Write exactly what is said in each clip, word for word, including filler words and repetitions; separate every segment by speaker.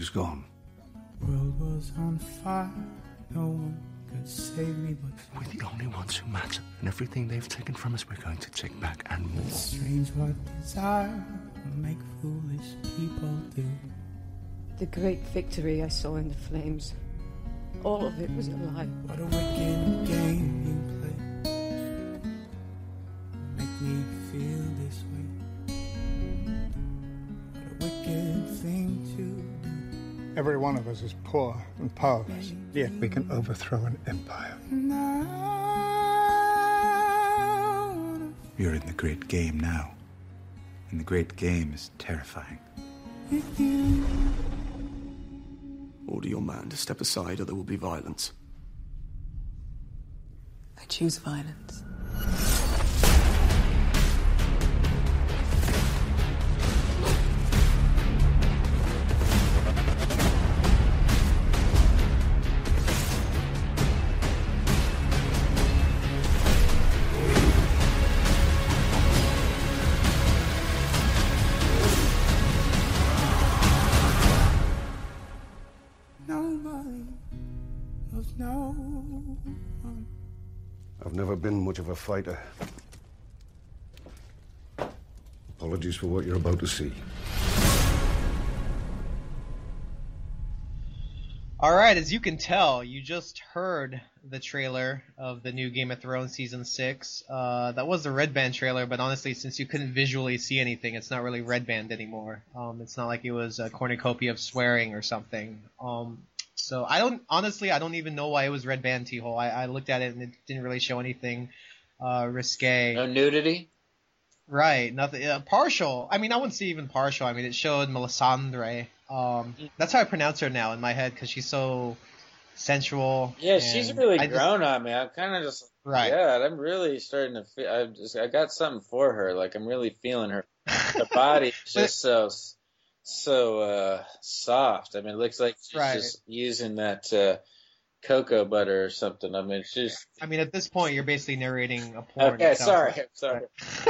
Speaker 1: was gone.
Speaker 2: World was on fire, no one could save me but
Speaker 1: we're the only ones who matter, and everything they've taken from us we're going to take back and more.
Speaker 2: It's strange what desire will make foolish people do.
Speaker 3: The great victory I saw in the flames, all of it was a lie.
Speaker 2: What a wicked game you play, make me feel this way. What a wicked thing to do.
Speaker 4: Every one of us is poor and powerless, yet we can overthrow an empire.
Speaker 1: You're in the great game now, and the great game is terrifying. Order your man to step aside or there will be violence.
Speaker 5: I choose violence.
Speaker 6: I've never been much of a fighter. Apologies for what you're about to see.
Speaker 7: All right, as you can tell, you just heard the trailer of the new Game of Thrones Season six. Uh, that was the Red Band trailer, but honestly, since you couldn't visually see anything, it's not really Red Band anymore. Um, it's not like it was a cornucopia of swearing or something. Um, so I don't, honestly, I don't even know why it was Red Band, T-Hole. I, I looked at it and it didn't really show anything uh, risque.
Speaker 8: No nudity?
Speaker 7: Right, nothing. Uh, partial. I mean, I wouldn't say even partial. I mean, it showed Melisandre. Um, that's how I pronounce her now in my head because she's so sensual.
Speaker 8: Yeah, she's really
Speaker 7: I
Speaker 8: grown
Speaker 7: just,
Speaker 8: on me. I'm kind of just
Speaker 7: right.
Speaker 8: Yeah, I'm really starting to feel. I just I got something for her. Like I'm really feeling her. The body's just so so uh, soft. I mean, it looks like she's
Speaker 7: right.
Speaker 8: just using that uh, cocoa butter or something. I mean, she's.
Speaker 7: I mean, at this point, you're basically narrating a porn.
Speaker 8: Okay, sorry, like. sorry.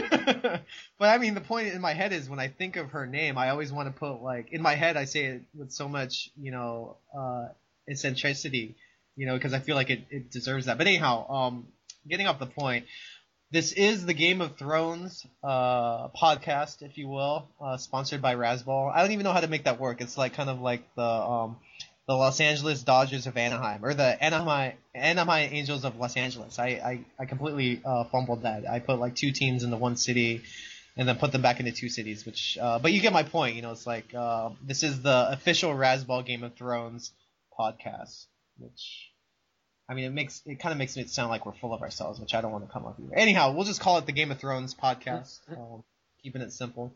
Speaker 7: But I mean, the point in my head is when I think of her name, I always want to put like in my head. I say it with so much, you know, uh, eccentricity, you know, because I feel like it, it deserves that. But anyhow, um, getting off the point, this is the Game of Thrones uh, podcast, if you will, uh, sponsored by Razzball. I don't even know how to make that work. It's like kind of like the um, the Los Angeles Dodgers of Anaheim, or the Anaheim Anaheim Angels of Los Angeles. I I, I completely uh, fumbled that. I put like two teams into one city, and then put them back into two cities. Which, uh, but you get my point. You know, it's like uh, this is the official Razzball Game of Thrones podcast. Which, I mean, it makes it kind of makes it sound like we're full of ourselves, which I don't want to come up with. Anyhow, we'll just call it the Game of Thrones podcast, um, keeping it simple.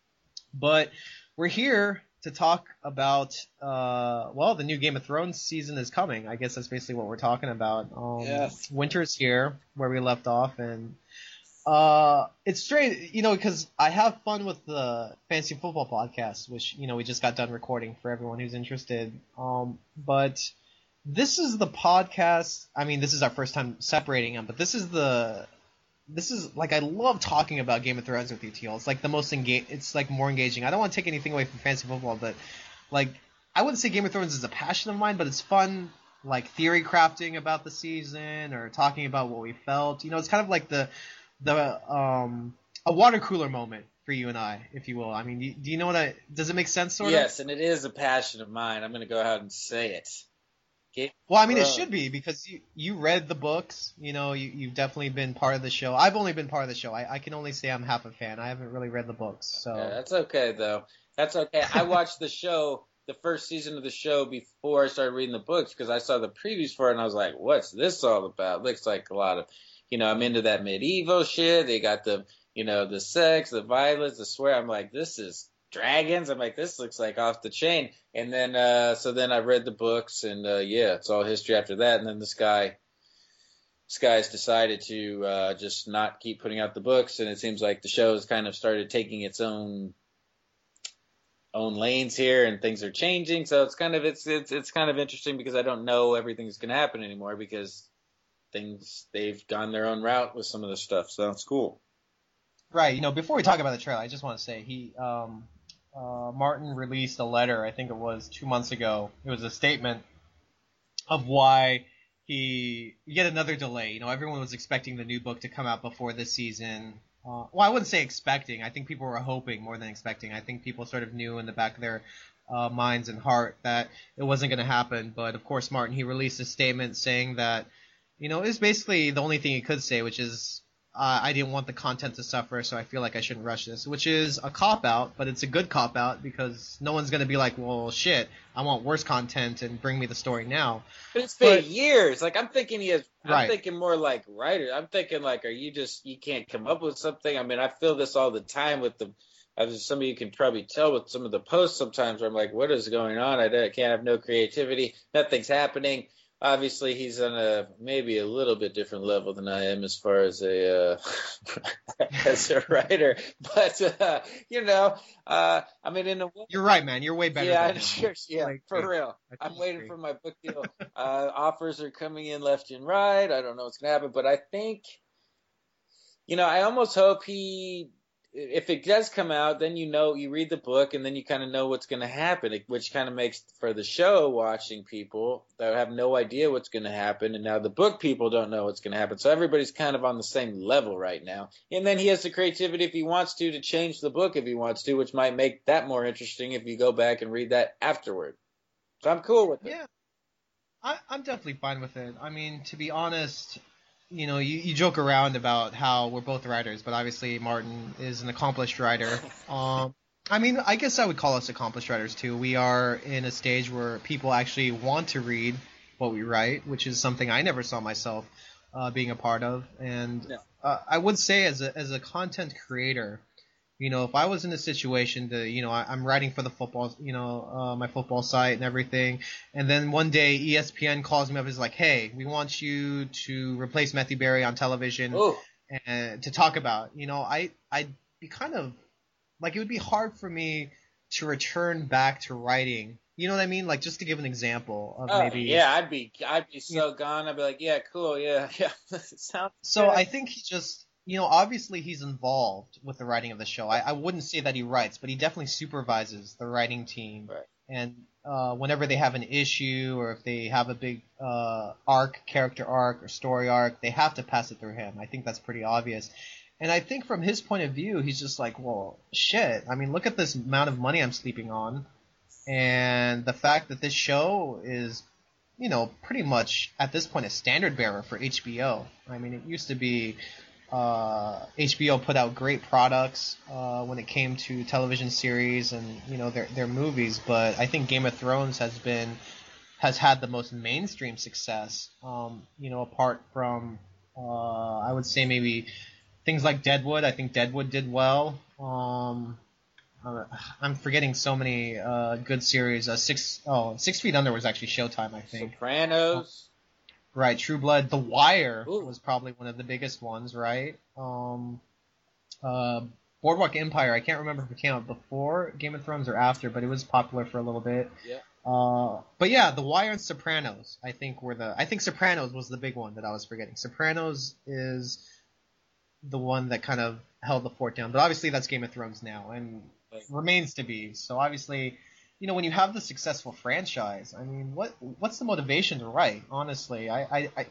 Speaker 7: But we're here to talk about, uh, well, the new Game of Thrones season is coming. I guess that's basically what we're talking about. Um,
Speaker 8: yes.
Speaker 7: Winter's here, where we left off, and uh, it's strange, you know, because I have fun with the Fantasy Football podcast, which, you know, we just got done recording for everyone who's interested. Um, but this is the podcast. I mean, this is our first time separating them, but this is the. This is like I love talking about Game of Thrones with you, Teal. It's like the most engage. It's like more engaging. I don't want to take anything away from fantasy football, but like I wouldn't say Game of Thrones is a passion of mine, but it's fun, like theory crafting about the season or talking about what we felt. You know, it's kind of like the the um a water cooler moment for you and I, if you will. I mean, do, do you know what I? Does it make sense, sort of?
Speaker 8: Yes, and it is a passion of mine. I'm going to go ahead and say it.
Speaker 7: Well, I mean, it should be because you, you read the books. You know, you, you've definitely been part of the show. I've only been part of the show. I, I can only say I'm half a fan. I haven't really read the books. So
Speaker 8: yeah, that's okay, though. That's okay. I watched the show, the first season of the show, before I started reading the books because I saw the previews for it, and I was like, what's this all about? It looks like a lot of, you know, I'm into that medieval shit. They got the, you know, the sex, the violence, the swear. I'm like, this is dragons. I'm like, this looks like off the chain. And then, uh, so then I read the books, and uh, yeah, it's all history after that. And then this guy, this guy's decided to uh, just not keep putting out the books, and it seems like the show has kind of started taking its own own lanes here, and things are changing. So it's kind of it's it's it's kind of interesting because I don't know everything's going to happen anymore because things they've gone their own route with some of the stuff. So it's cool.
Speaker 7: Right. You know, before we talk about the trailer, I just want to say he. Um, uh, Martin released a letter, I think it was two months ago. It was a statement of why he yet another delay. You know, everyone was expecting the new book to come out before this season. Uh, well, I wouldn't say expecting. I think people were hoping more than expecting. I think people sort of knew in the back of their uh, minds and heart that it wasn't going to happen. But of course, Martin, he released a statement saying that, you know, it's basically the only thing he could say, which is, uh, I didn't want the content to suffer, so I feel like I shouldn't rush this, which is a cop-out, but it's a good cop-out because no one's going to be like, well, shit, I want worse content and bring me the story now.
Speaker 8: But it's been
Speaker 7: But-
Speaker 8: years. Like, I'm thinking he has, I'm
Speaker 7: Right.
Speaker 8: thinking more like writer. I'm thinking like, are you just, you can't come up with something? I mean, I feel this all the time with the, as some of you can probably tell with some of the posts sometimes where I'm like, what is going on? I don't- can't have no creativity. Nothing's happening. Obviously, he's on a maybe a little bit different level than I am as far as a uh, as a writer. But uh, you know, uh, I mean, in a way,
Speaker 7: You're right, man. You're way better
Speaker 8: yeah,
Speaker 7: than him.
Speaker 8: sure, yeah,
Speaker 7: Like,
Speaker 8: for
Speaker 7: yeah,
Speaker 8: real.
Speaker 7: I
Speaker 8: I'm
Speaker 7: totally
Speaker 8: waiting
Speaker 7: agree.
Speaker 8: for my book deal. uh, offers are coming in left and right. I don't know what's gonna happen, but I think, you know, I almost hope he. If it does come out, then you know, you read the book and then you kind of know what's going to happen, which kind of makes for the show watching people that have no idea what's going to happen. And now the book people don't know what's going to happen. So everybody's kind of on the same level right now. And then he has the creativity if he wants to, to change the book if he wants to, which might make that more interesting if you go back and read that afterward. So I'm cool with it.
Speaker 7: Yeah, I, I'm definitely fine with it. I mean, to be honest, you know, you, you joke around about how we're both writers, but obviously Martin is an accomplished writer. Um, I mean, I guess I would call us accomplished writers too. We are in a stage where people actually want to read what we write, which is something I never saw myself uh, being a part of. And
Speaker 8: No.
Speaker 7: uh, I would say, as a as a content creator, you know, if I was in a situation to, you know, I, I'm writing for the football, you know, uh, my football site and everything, and then one day E S P N calls me up and is like, hey, we want you to replace Matthew Berry on television
Speaker 8: Ooh.
Speaker 7: and to talk about, you know, I, I'd be kind of, like, it would be hard for me to return back to writing. You know what I mean? Like, just to give an example of
Speaker 8: Oh,
Speaker 7: maybe.
Speaker 8: yeah, I'd be, I'd be so gone. I'd be like, yeah, cool, yeah, yeah. Sounds
Speaker 7: So
Speaker 8: good.
Speaker 7: I think he just, you know, obviously he's involved with the writing of the show. I, I wouldn't say that he writes, but he definitely supervises the writing team.
Speaker 8: Right.
Speaker 7: And uh, whenever they have an issue or if they have a big uh, arc, character arc or story arc, they have to pass it through him. I think that's pretty obvious. And I think from his point of view, he's just like, well, shit. I mean, look at this amount of money I'm sleeping on. And the fact that this show is, you know, pretty much at this point a standard bearer for H B O. I mean, it used to be uh, H B O put out great products uh, when it came to television series and, you know, their their movies, but I think Game of Thrones has been has had the most mainstream success. Um, you know, apart from uh, I would say maybe things like Deadwood. I think Deadwood did well. Um, uh, I'm forgetting so many uh, good series. Uh, six oh Six Feet Under was actually Showtime, I think.
Speaker 8: Sopranos.
Speaker 7: Right, True Blood. The Wire
Speaker 8: Ooh.
Speaker 7: was probably one of the biggest ones, right? Um, uh, Boardwalk Empire. I can't remember if it came out before Game of Thrones or after, but it was popular for a little bit.
Speaker 8: Yeah.
Speaker 7: Uh, but yeah, The Wire and Sopranos, I think were the. I think Sopranos was the big one that I was forgetting. Sopranos is the one that kind of held the fort down, but obviously that's Game of Thrones now and
Speaker 8: Right.
Speaker 7: remains to be. So obviously, you know, when you have the successful franchise, I mean, what what's the motivation to write? Honestly, I, I, I,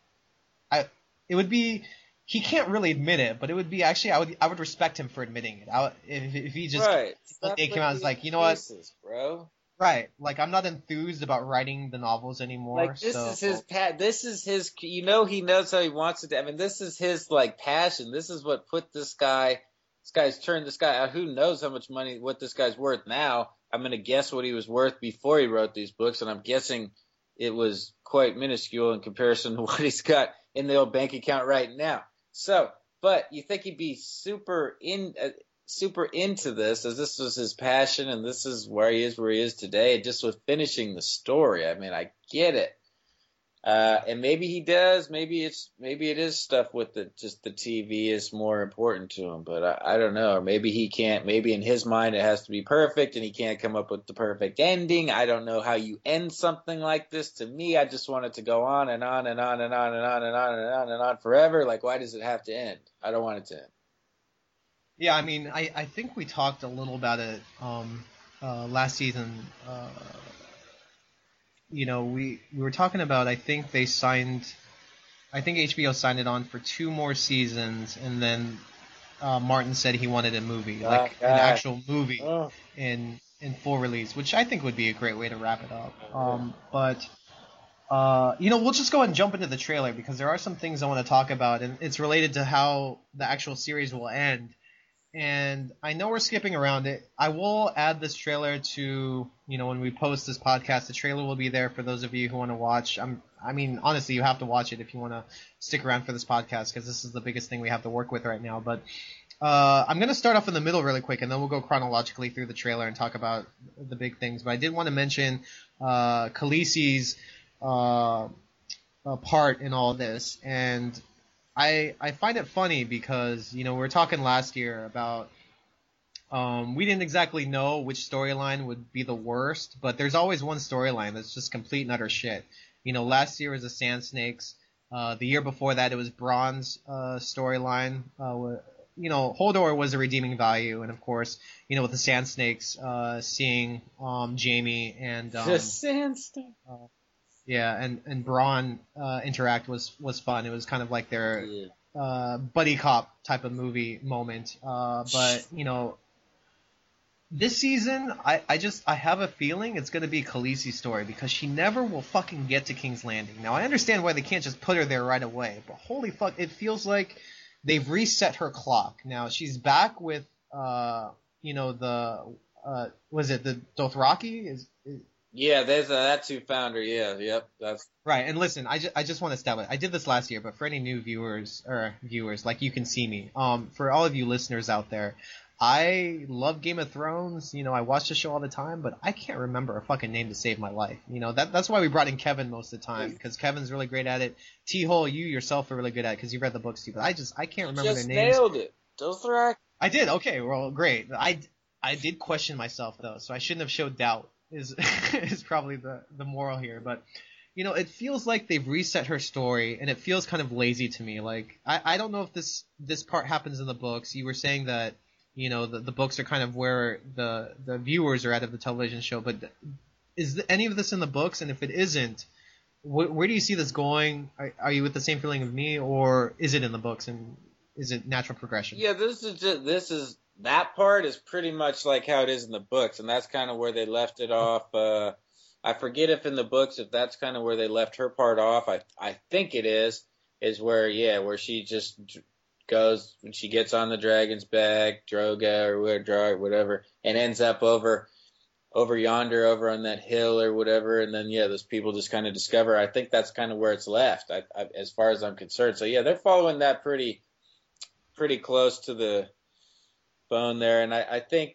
Speaker 7: I it would be he can't really admit it, but it would be actually I would I would respect him for admitting it. I would, if if he just
Speaker 8: Right.
Speaker 7: one day
Speaker 8: Stop
Speaker 7: came out and
Speaker 8: with
Speaker 7: was like,
Speaker 8: the
Speaker 7: you know what,
Speaker 8: excuses, bro.
Speaker 7: right? Like I'm not enthused about writing the novels anymore.
Speaker 8: Like this
Speaker 7: so,
Speaker 8: is his pa- this is his you know he knows how he wants it to. I mean, this is his like passion. This is what put this guy this guy's turned this guy out. Who knows how much money what this guy's worth now. I'm gonna guess what he was worth before he wrote these books, and I'm guessing it was quite minuscule in comparison to what he's got in the old bank account right now. So, but you think he'd be super in uh, super into this, as this was his passion, and this is where he is, where he is today, just with finishing the story. I mean, I get it. Uh, and maybe he does. Maybe it's maybe it is stuff with the just the T V is more important to him. But I, I don't know. Or maybe he can't. Maybe in his mind it has to be perfect, and he can't come up with the perfect ending. I don't know how you end something like this. To me, I just want it to go on and on and on and on and on and on and on and on forever. Like, why does it have to end? I don't want it to end.
Speaker 7: Yeah, I mean, I, I think we talked a little about it um, uh, last season. Uh, you know, we we were talking about. I think they signed. I think H B O signed it on for two more seasons, and then uh, Martin said he wanted a movie,
Speaker 8: Oh,
Speaker 7: like
Speaker 8: God.
Speaker 7: an actual movie
Speaker 8: Oh.
Speaker 7: in in full release, which I think would be a great way to wrap it up. Um, but uh, you know, we'll just go ahead and jump into the trailer because there are some things I want to talk about, and it's related to how the actual series will end. And I know we're skipping around it. I will add this trailer to, you know, when we post this podcast, the trailer will be there for those of you who want to watch. I'm, I mean, honestly, you have to watch it if you want to stick around for this podcast because this is the biggest thing we have to work with right now. But uh, I'm going to start off in the middle really quick, and then we'll go chronologically through the trailer and talk about the big things. But I did want to mention uh, Khaleesi's uh, uh, part in all this, and I I find it funny because, you know, we were talking last year about um, we didn't exactly know which storyline would be the worst, but there's always one storyline that's just complete and utter shit. You know, last year was the Sand Snakes. Uh, the year before that, it was Bronn's uh, storyline. Uh, you know, Hodor was a redeeming value, and of course, you know, with the Sand Snakes, uh, seeing um, Jaime and um,
Speaker 8: The Sand Snake.
Speaker 7: uh, Yeah, and and Bronn uh, interact was was fun. It was kind of like their
Speaker 8: Yeah.
Speaker 7: uh, buddy cop type of movie moment. Uh, but you know, this season, I, I just I have a feeling it's going to be Khaleesi's story because she never will fucking get to King's Landing. Now I understand why they can't just put her there right away, but holy fuck, it feels like they've reset her clock. Now she's back with uh you know the uh was it the Dothraki is. is
Speaker 8: Yeah, there's a, that's who found her. Yeah, yep, that's
Speaker 7: Right, and listen, I, ju- I just want to establish, I did this last year, but for any new viewers, or viewers, like you can see me, um, for all of you listeners out there, I love Game of Thrones, you know, I watch the show all the time, but I can't remember a fucking name to save my life, you know, that that's why we brought in Kevin most of the time, because Kevin's really great at it, T-Hole, you yourself are really good at it, because you've read the books too, but I just, I can't remember
Speaker 8: just
Speaker 7: their names.
Speaker 8: nailed it. Dothraki.
Speaker 7: I did, okay, well, great, I, I did question myself, though, so I shouldn't have showed doubt. Is is probably the, the moral here, but you know, it feels like they've reset her story, and it feels kind of lazy to me. Like I, I don't know if this this part happens in the books. You were saying that, you know, the, the books are kind of where the the viewers are at of the television show, but is the, any of this in the books? And if it isn't, wh- where do you see this going? Are, are you with the same feeling of me, or is it in the books and is it natural progression?
Speaker 8: Yeah, this is just this is. That part is pretty much like how it is in the books, and that's kind of where they left it off. Uh, I forget if in the books, if that's kind of where they left her part off. I I think it is, is where, yeah, where she just goes, when she gets on the dragon's back, Droga or whatever, whatever, and ends up over over yonder, over on that hill or whatever, and then, yeah, those people just kind of discover. I think that's kind of where it's left, I, I, as far as I'm concerned. So, yeah, they're following that pretty pretty close to the bone there, and I, I think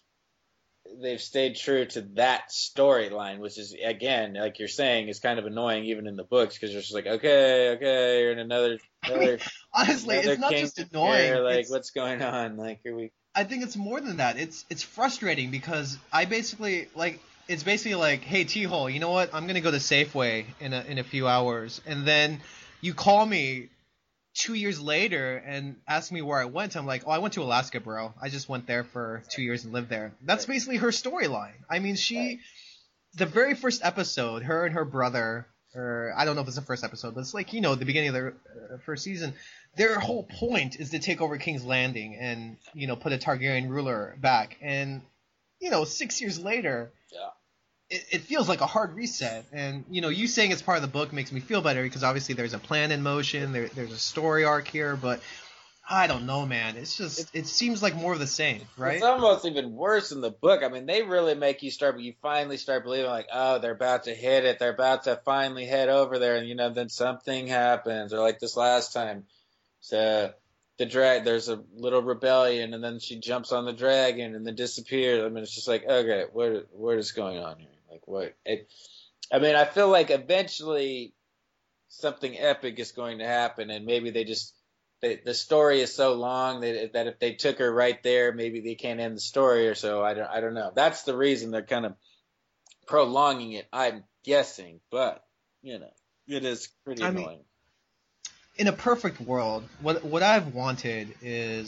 Speaker 8: they've stayed true to that storyline, which is, again, like you're saying, is kind of annoying even in the books because you're just like, okay, okay, you're in another, another
Speaker 7: I mean, honestly,
Speaker 8: another
Speaker 7: it's not
Speaker 8: king
Speaker 7: just annoying.
Speaker 8: here, like,
Speaker 7: it's,
Speaker 8: what's going on? Like, are we?
Speaker 7: I think it's more than that. It's it's frustrating because I basically like it's basically like, hey T-Hole, you know what? I'm gonna go to Safeway in a in a few hours, and then you call me two years later and ask me where I went. I'm like, oh, I went to Alaska, bro. I just went there for two years and lived there. That's basically her storyline. I mean, she, the very first episode, her and her brother, or I don't know if it's the first episode, but it's like, you know, the beginning of the uh, first season, their whole point is to take over King's Landing and, you know, put a Targaryen ruler back. And, you know, six years later,
Speaker 8: Yeah.
Speaker 7: It, it feels like a hard reset, and you know, you saying it's part of the book makes me feel better because obviously there's a plan in motion, there, there's a story arc here, but I don't know, man. It's just it, it seems like more of the same, right?
Speaker 8: It's almost even worse in the book. I mean, they really make you start, you finally start believing, like, oh, they're about to hit it, they're about to finally head over there, and you know, then something happens, or like this last time, so the drag, there's a little rebellion, and then she jumps on the dragon and then disappears. I mean, it's just like, okay, what what is going on here? Like, what? It, I mean, I feel like eventually something epic is going to happen, and maybe they just they, the story is so long that that if they took her right there, maybe they can't end the story or so. I don't I don't know. That's the reason they're kind of prolonging it, I'm guessing, but you know, it is pretty
Speaker 7: I
Speaker 8: annoying.
Speaker 7: mean, in a perfect world, what what I've wanted is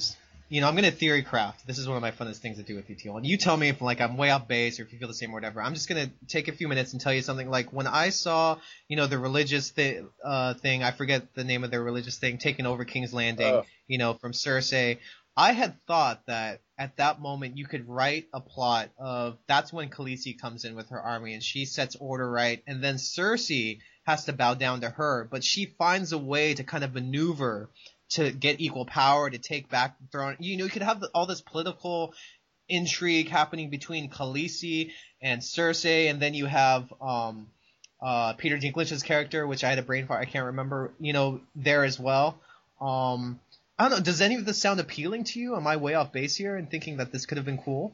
Speaker 7: you know, I'm gonna theory craft. This is one of my funnest things to do with you, Teal. And you tell me if like I'm way off base or if you feel the same or whatever. I'm just gonna take a few minutes and tell you something. Like when I saw, you know, the religious thi- uh, thing, I forget the name of their religious thing, taking over King's Landing,
Speaker 8: Oh.
Speaker 7: you know, from Cersei. I had thought that at that moment you could write a plot of that's when Khaleesi comes in with her army and she sets order right, and then Cersei has to bow down to her, but she finds a way to kind of maneuver to get equal power, to take back the throne. You know, you could have the, all this political intrigue happening between Khaleesi and Cersei, and then you have um, uh, Peter Dinklage's character, which I had a brain fart, I can't remember, you know, there as well. Um, I don't know, does any of this sound appealing to you? Am I way off base here and thinking that this could have been cool?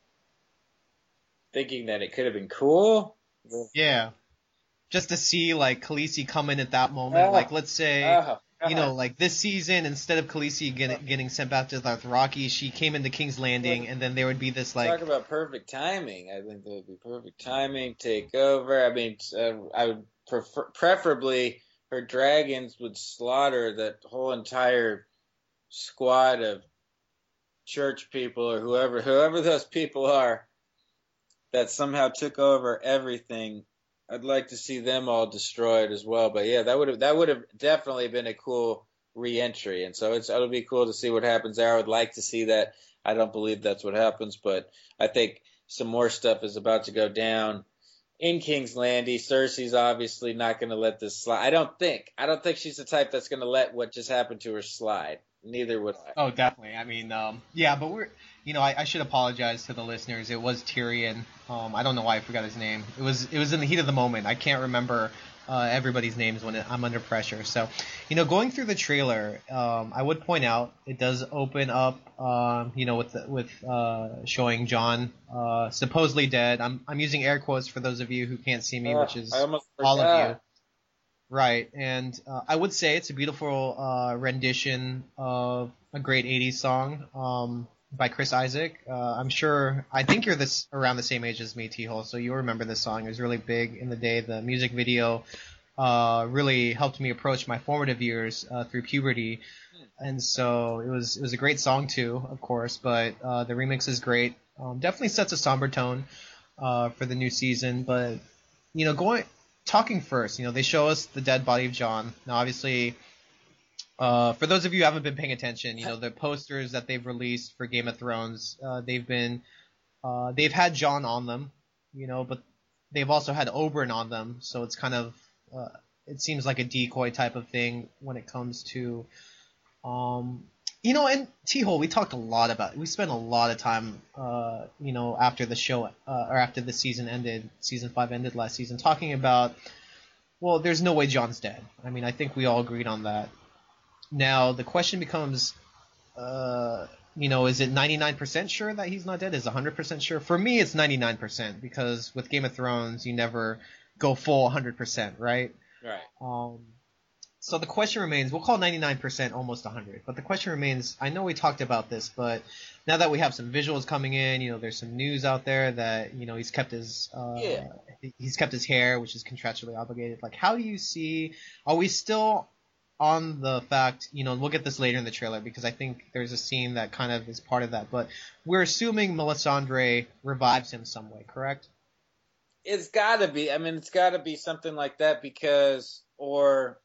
Speaker 8: Thinking that it could have been cool?
Speaker 7: Yeah. Just to see, like, Khaleesi come in at that moment.
Speaker 8: Oh.
Speaker 7: Like, let's say,
Speaker 8: Oh,
Speaker 7: you know, like this season, instead of Khaleesi get, getting sent back to Dothraki, she came into King's Landing, and then there would be this, like...
Speaker 8: Talk about perfect timing. I think that would be perfect timing, take over. I mean, uh, I would prefer, preferably her dragons would slaughter that whole entire squad of church people or whoever, whoever those people are that somehow took over everything. I'd like to see them all destroyed as well. But yeah, that would have that would have definitely been a cool re-entry, and so it's it'll be cool to see what happens there. I would like to see that. I don't believe that's what happens, but I think some more stuff is about to go down in King's Landing. Cersei's obviously not going to let this slide. I don't think. I don't think she's the type that's going to let what just happened to her slide. Neither would I.
Speaker 7: Oh, definitely. I mean, um, yeah, but we're, you know, I, I should apologize to the listeners. It was Tyrion. Um, I don't know why I forgot his name. It was, it was in the heat of the moment. I can't remember uh, everybody's names when it, I'm under pressure. So, you know, going through the trailer, um, I would point out it does open up, um, you know, with the, with uh, showing Jon uh, supposedly dead. I'm I'm using air quotes for those of you who can't see me,
Speaker 8: Uh,
Speaker 7: which is
Speaker 8: I almost
Speaker 7: all of
Speaker 8: forgot.
Speaker 7: you. Right, and uh, I would say it's a beautiful uh, rendition of a great eighties song um, by Chris Isaac. Uh, I'm sure, I think you're this around the same age as me, T-Hole, so you'll remember this song. It was really big in the day. The music video uh, really helped me approach my formative years uh, through puberty, and so it was it was a great song too, of course, but uh, the remix is great. Um, definitely sets a somber tone uh, for the new season, but, you know, going... Talking first, you know, they show us the dead body of Jon. Now, obviously, uh, for those of you who haven't been paying attention, you know, the posters that they've released for Game of Thrones, uh, they've been, uh, they've had Jon on them, you know, but they've also had Oberyn on them. So it's kind of, uh, it seems like a decoy type of thing when it comes to, um, you know, and T-Hole, we talked a lot about, we spent a lot of time, uh, you know, after the show, uh, or after the season ended, season five ended last season, talking about, well, there's no way Jon's dead. I mean, I think we all agreed on that. Now, the question becomes, uh, you know, is it ninety-nine percent sure that he's not dead? Is it one hundred percent sure? For me, it's ninety-nine percent, because with Game of Thrones, you never go full one hundred percent, right?
Speaker 8: Right.
Speaker 7: Um, So the question remains, we'll call ninety-nine percent almost one hundred, but the question remains, I know we talked about this, but now that we have some visuals coming in, you know, there's some news out there that, you know, he's kept his, uh,
Speaker 8: Yeah.
Speaker 7: he's kept his hair, which is contractually obligated. Like, how do you see, are we still on the fact, you know, we'll get this later in the trailer because I think there's a scene that kind of is part of that, but we're assuming Melisandre revives him some way, correct?
Speaker 8: It's gotta be. I mean, it's gotta be something like that because, or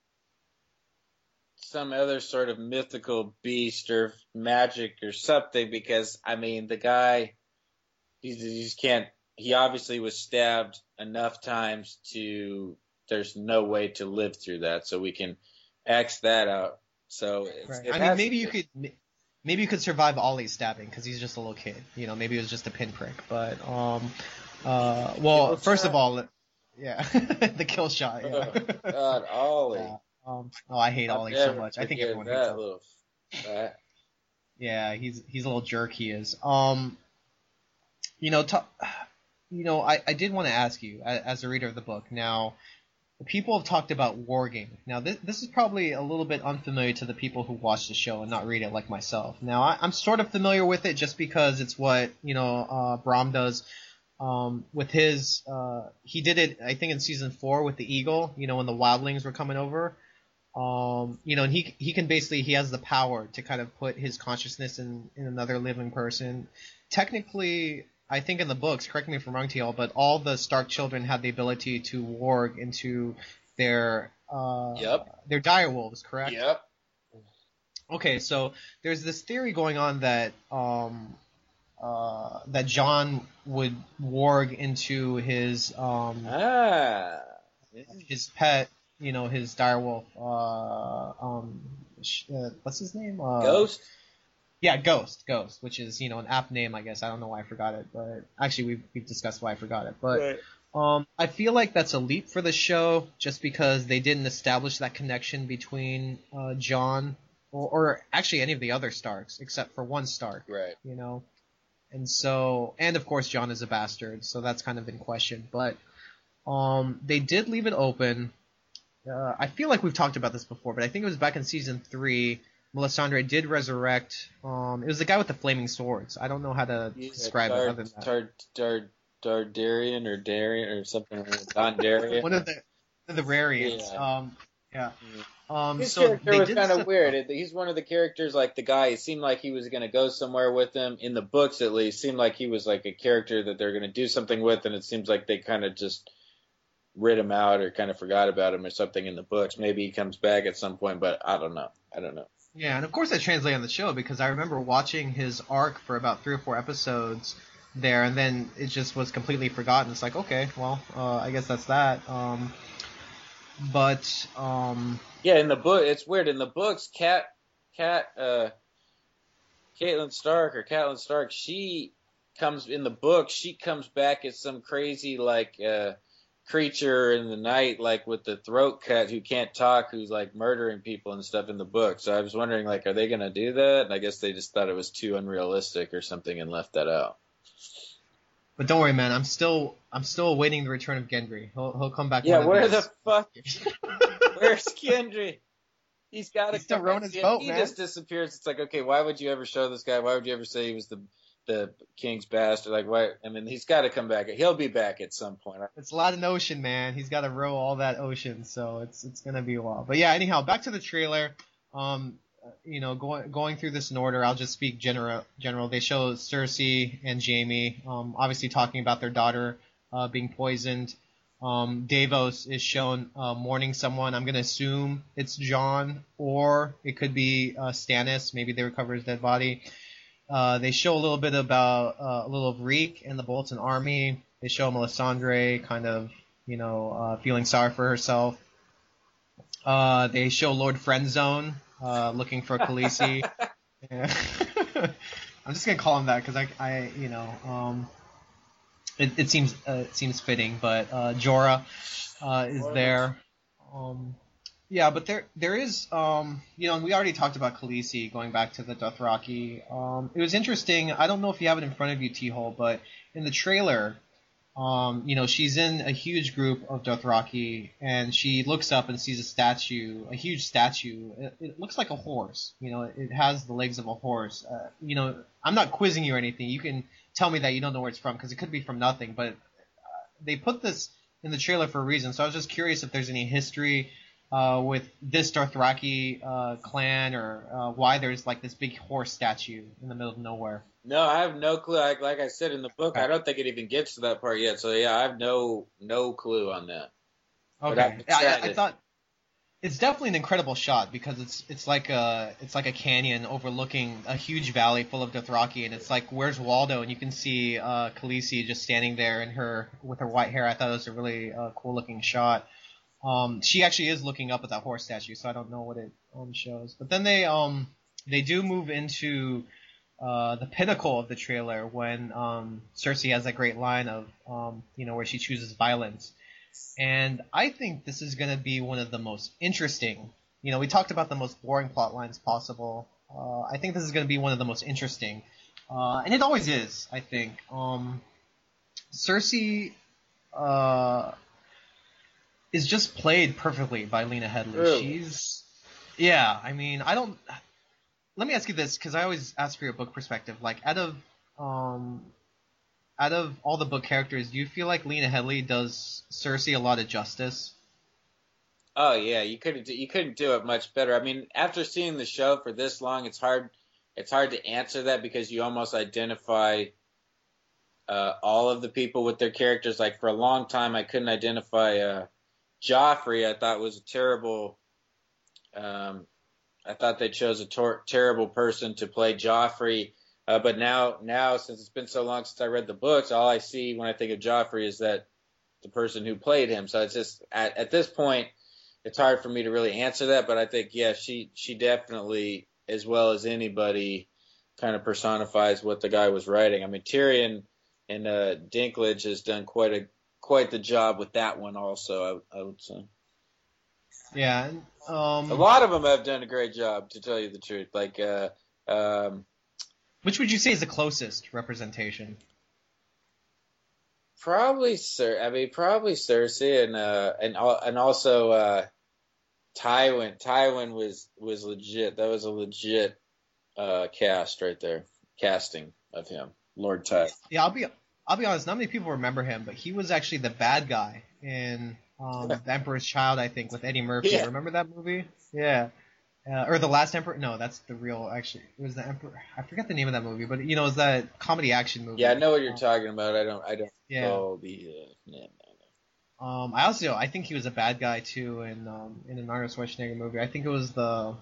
Speaker 8: some other sort of mythical beast or magic or something, because I mean the guy, he, he just can't, he obviously was stabbed enough times to, there's no way to live through that, so we can X that out. So it's,
Speaker 7: Right.
Speaker 8: it
Speaker 7: I mean,
Speaker 8: has
Speaker 7: maybe
Speaker 8: to
Speaker 7: you
Speaker 8: be.
Speaker 7: could, maybe you could survive Ollie's stabbing because he's just a little kid. You know, maybe it was just a pinprick. But um, uh, well,
Speaker 8: Kill
Speaker 7: first
Speaker 8: shot?
Speaker 7: of all, yeah, the kill shot. Yeah.
Speaker 8: Oh, God, Ollie.
Speaker 7: Yeah. Um, oh, I hate
Speaker 8: I'll
Speaker 7: Ollie so
Speaker 8: never
Speaker 7: much. I think
Speaker 8: forget
Speaker 7: everyone hates
Speaker 8: that
Speaker 7: him.
Speaker 8: little fat.
Speaker 7: Yeah, he's he's a little jerk. He is. Um, you know, t- you know, I, I did want to ask you as, as a reader of the book. Now, people have talked about wargaming. Now, this this is probably a little bit unfamiliar to the people who watch the show and not read it, like myself. Now, I, I'm sort of familiar with it just because it's what you know uh, Brom does. Um, with his, uh, he did it, I think, in season four with the eagle. You know, when the wildlings were coming over. Um, you know, and he he can basically he has the power to kind of put his consciousness in, in another living person. Technically, I think in the books, correct me if I'm wrong, T L, but all the Stark children had the ability to warg into their uh
Speaker 8: Yep.
Speaker 7: their direwolves, correct?
Speaker 8: Yep.
Speaker 7: Okay, so there's this theory going on that um uh that Jon would warg into his um
Speaker 8: Ah.
Speaker 7: his pet, you know, his direwolf, uh, um, sh- uh, what's his name? Uh,
Speaker 8: Ghost?
Speaker 7: Yeah, Ghost, Ghost, which is, you know, an apt name, I guess. I don't know why I forgot it, but actually we've, we've discussed why I forgot it. But
Speaker 8: Right.
Speaker 7: um, I feel like that's a leap for the show just because they didn't establish that connection between uh, Jon or, or actually any of the other Starks except for one Stark,
Speaker 8: Right.
Speaker 7: you know? And so, and of course Jon is a bastard, so that's kind of in question. But um, they did leave it open. Uh, I feel like we've talked about this before, but I think it was back in season three. Melisandre did resurrect. Um, it was the guy with the flaming swords. I don't know how to
Speaker 8: Yeah,
Speaker 7: describe
Speaker 8: Dar-
Speaker 7: it other than that.
Speaker 8: Dar- Dar- Dardarian or Darian or something like that. Dondarian.
Speaker 7: One of the the Rarians.
Speaker 8: Yeah.
Speaker 7: Um, yeah. Um,
Speaker 8: His
Speaker 7: so
Speaker 8: character
Speaker 7: they
Speaker 8: was
Speaker 7: did
Speaker 8: kind of
Speaker 7: set-
Speaker 8: weird. It- He's one of the characters, like the guy. It seemed like he was going to go somewhere with them in the books, at least. Seemed like he was like a character that they're going to do something with, and it seems like they kind of just rid him out or kind of forgot about him or something in the books. Maybe he comes back at some point, but I don't know. I don't know.
Speaker 7: Yeah, and of course that translated on the show because I remember watching his arc for about three or four episodes there, and then it just was completely forgotten. It's like, okay, well, uh, I guess that's that. Um, but um,
Speaker 8: Yeah, in the book, it's weird. In the books, Cat, Cat, uh, Caitlin Stark or Catelyn Stark, she comes in the book. She comes back as some crazy like uh, creature in the night, like with the throat cut, who can't talk, who's like murdering people and stuff in the book. So I was wondering, like, are they gonna do that? And I guess they just thought it was too unrealistic or something and left that out.
Speaker 7: but don't worry, man. I'm still I'm still awaiting the return of Gendry. He'll he'll come back.
Speaker 8: Yeah,
Speaker 7: one of
Speaker 8: where
Speaker 7: these-
Speaker 8: the fuck? Where's Gendry? He's got to
Speaker 7: He's still
Speaker 8: come
Speaker 7: rowing
Speaker 8: back.
Speaker 7: his
Speaker 8: See, if
Speaker 7: boat,
Speaker 8: he
Speaker 7: man.
Speaker 8: just disappears. It's like, okay, why would you ever show this guy? Why would you ever say he was the the king's bastard? Like, why? I mean, he's got to come back. He'll be back at some point.
Speaker 7: It's a lot of ocean, man. He's got to row all that ocean, so it's it's gonna be a while. But yeah, anyhow, back to the trailer. Um, you know, going going through this in order, I'll just speak general. General. They show Cersei and Jaime, um, obviously talking about their daughter uh, being poisoned. Um, Davos is shown uh, mourning someone. I'm gonna assume it's Jon, or it could be uh, Stannis. Maybe they recover his dead body. Uh, they show a little bit about uh, a little of Reek and the Bolton army. They show Melisandre kind of, you know, uh, feeling sorry for herself. Uh, they show Lord Friendzone uh, looking for Khaleesi. Yeah. I'm just gonna call him that because I, I, you know, um, it, it seems uh, it seems fitting. But uh, Jorah uh, is there. Um, Yeah, but there there is, um, you know, and we already talked about Khaleesi going back to the Dothraki. Um, it was interesting. I don't know if you have it in front of you, T-Hole, but in the trailer, um, you know, she's in a huge group of Dothraki, and she looks up and sees a statue, a huge statue. It, it looks like a horse. You know, it has the legs of a horse. Uh, you know, I'm not quizzing you or anything. You can tell me that you don't know where it's from because it could be from nothing. But uh, they put this in the trailer for a reason. So I was just curious if there's any history Uh, with this Dothraki uh, clan, or uh, why there's like this big horse statue in the middle of nowhere.
Speaker 8: No, I have no clue. Like, like I said in the book, I don't think it even gets to that part yet. So yeah, I have no no clue on that. But I'm
Speaker 7: Okay, I, I
Speaker 8: excited.
Speaker 7: thought it's definitely an incredible shot because it's it's like a it's like a canyon overlooking a huge valley full of Dothraki, and it's like, where's Waldo? And you can see uh, Khaleesi just standing there in her with her white hair. I thought it was a really uh, cool looking shot. Um, she actually is looking up at that horse statue, so I don't know what it um, shows. But then they um they do move into uh, the pinnacle of the trailer when um, Cersei has that great line of um, you know, where she chooses violence, and I think this is going to be one of the most interesting. You know, we talked about the most boring plot lines possible. Uh, I think this is going to be one of the most interesting, uh, and it always is. I think um, Cersei. Uh, is just played perfectly by Lena Headey.
Speaker 8: Really?
Speaker 7: She's, yeah, I mean, I don't, let me ask you this, because I always ask for your book perspective. Like, out of, um, out of all the book characters, do you feel like Lena Headey does Cersei a lot of justice?
Speaker 8: Oh yeah, you couldn't do, you couldn't do it much better. I mean, after seeing the show for this long, it's hard it's hard to answer that because you almost identify uh, all of the people with their characters. Like for a long time, I couldn't identify uh, Joffrey. I thought was a terrible. Um, I thought they chose a tor- terrible person to play Joffrey. Uh, but now, now since it's been so long since I read the books, all I see when I think of Joffrey is that the person who played him. So it's just at, at this point, it's hard for me to really answer that. But I think, yeah, she she definitely, as well as anybody, kind of personifies what the guy was writing. I mean, Tyrion and uh, Dinklage has done quite a quite the job with that one, also. I, I would say.
Speaker 7: Yeah, um,
Speaker 8: a lot of them have done a great job, to tell you the truth. Like, uh, um,
Speaker 7: which would you say is the closest representation?
Speaker 8: Probably Cer. I mean, probably Cersei, and uh, and and also uh, Tywin. Tywin was was legit. That was a legit uh, cast right there, casting of him, Lord Tywin.
Speaker 7: Yeah, I'll be I'll be honest. Not many people remember him, but he was actually the bad guy in um, The Emperor's Child, I think, with Eddie Murphy.
Speaker 8: Yeah.
Speaker 7: Remember that movie? Yeah. Uh, or The Last Emperor? No, that's the real. Actually, it was The Emperor. I forget the name of that movie, but you know, it was that comedy action movie.
Speaker 8: Yeah, I know what you're
Speaker 7: um,
Speaker 8: talking about. I don't. I don't.
Speaker 7: Yeah.
Speaker 8: know the uh, name.
Speaker 7: Um, I also I think he was a bad guy too in um, in an Arnold Schwarzenegger movie. I think it was the.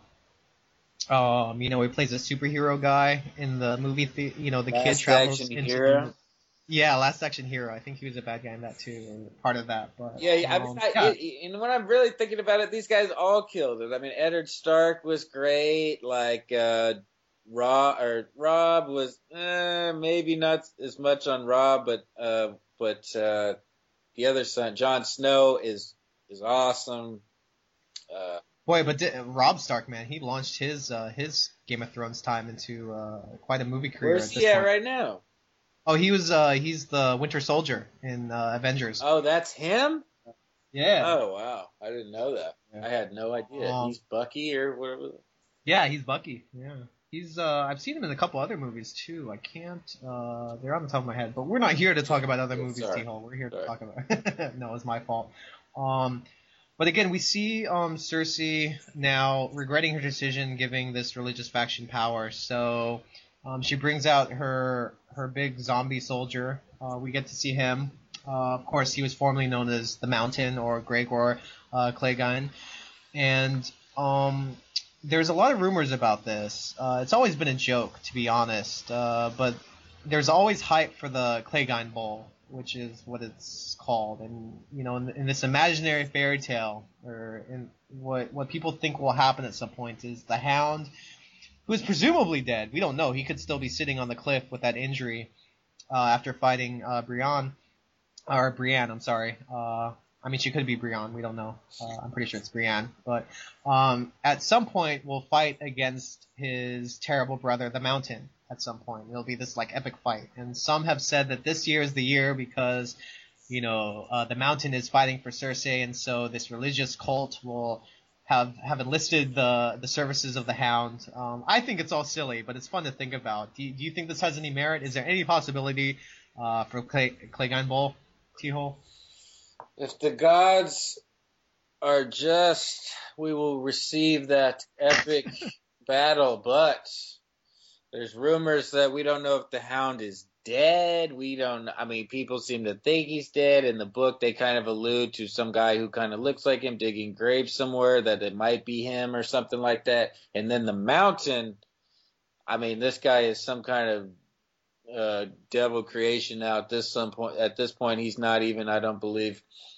Speaker 7: Um, you know, he plays a superhero guy in the movie. The, you know, the
Speaker 8: Last
Speaker 7: kid travels
Speaker 8: Action
Speaker 7: into.
Speaker 8: Hero?
Speaker 7: The, yeah, Last Action Hero. I think he was a bad guy in that too, or part of that. But
Speaker 8: Yeah, yeah. I
Speaker 7: um,
Speaker 8: mean, I,
Speaker 7: yeah.
Speaker 8: it, and when I'm really thinking about it, these guys all killed it. I mean, Eddard Stark was great. Like, uh, Rob or Rob was eh, maybe not as much on Rob, but uh, but uh, the other son, Jon Snow, is is awesome. Uh,
Speaker 7: Boy, but di- Rob Stark, man, he launched his uh, his Game of Thrones time into uh, quite a movie career.
Speaker 8: where's
Speaker 7: at
Speaker 8: he
Speaker 7: this
Speaker 8: at
Speaker 7: point.
Speaker 8: right now?
Speaker 7: Oh, he was uh, he's the Winter Soldier in uh, Avengers.
Speaker 8: Oh, that's him.
Speaker 7: Yeah.
Speaker 8: Oh wow, I didn't know that.
Speaker 7: Yeah.
Speaker 8: I had no idea.
Speaker 7: Um,
Speaker 8: He's Bucky or whatever.
Speaker 7: Yeah, he's Bucky. Yeah. He's uh I've seen him in a couple other movies too. I can't uh they're on the top of my head, but we're not here to talk about other
Speaker 8: Yeah,
Speaker 7: movies,
Speaker 8: sorry.
Speaker 7: T-Hole. We're here
Speaker 8: Sorry.
Speaker 7: to talk about No, it's my fault. Um but again, we see um Cersei now regretting her decision giving this religious faction power. So um she brings out her her big zombie soldier. Uh we get to see him. Uh of course he was formerly known as the Mountain or Gregor uh Clegane. And um there's a lot of rumors about this. Uh, it's always been a joke, to be honest. Uh, but there's always hype for the Clegane Bowl, which is what it's called. And you know, in, in this imaginary fairy tale, or in what what people think will happen at some point, is the Hound, who is presumably dead. We don't know. He could still be sitting on the cliff with that injury uh, after fighting uh, Brienne, or Brienne. I'm sorry. Uh, I mean, she could be Brienne. We don't know. Uh, I'm pretty sure it's Brienne. But um, at some point, we'll fight against his terrible brother, the Mountain, at some point. It'll be this, like, epic fight. And some have said that this year is the year because, you know, uh, the Mountain is fighting for Cersei, and so this religious cult will have, have enlisted the, the services of the Hound. Um, I think it's all silly, but it's fun to think about. Do you, do you think this has any merit? Is there any possibility uh, for Clay, Clegane Bowl, T-Hole?
Speaker 8: If the gods are just, we will receive that epic battle. But there's rumors that we don't know if the Hound is dead. We don't. I mean, people seem to think he's dead. In the book, they kind of allude to some guy who kind of looks like him digging graves somewhere, that it might be him or something like that. And then the Mountain. I mean, this guy is some kind of uh, devil creation now. At this some point, at this point, he's not even. I don't believe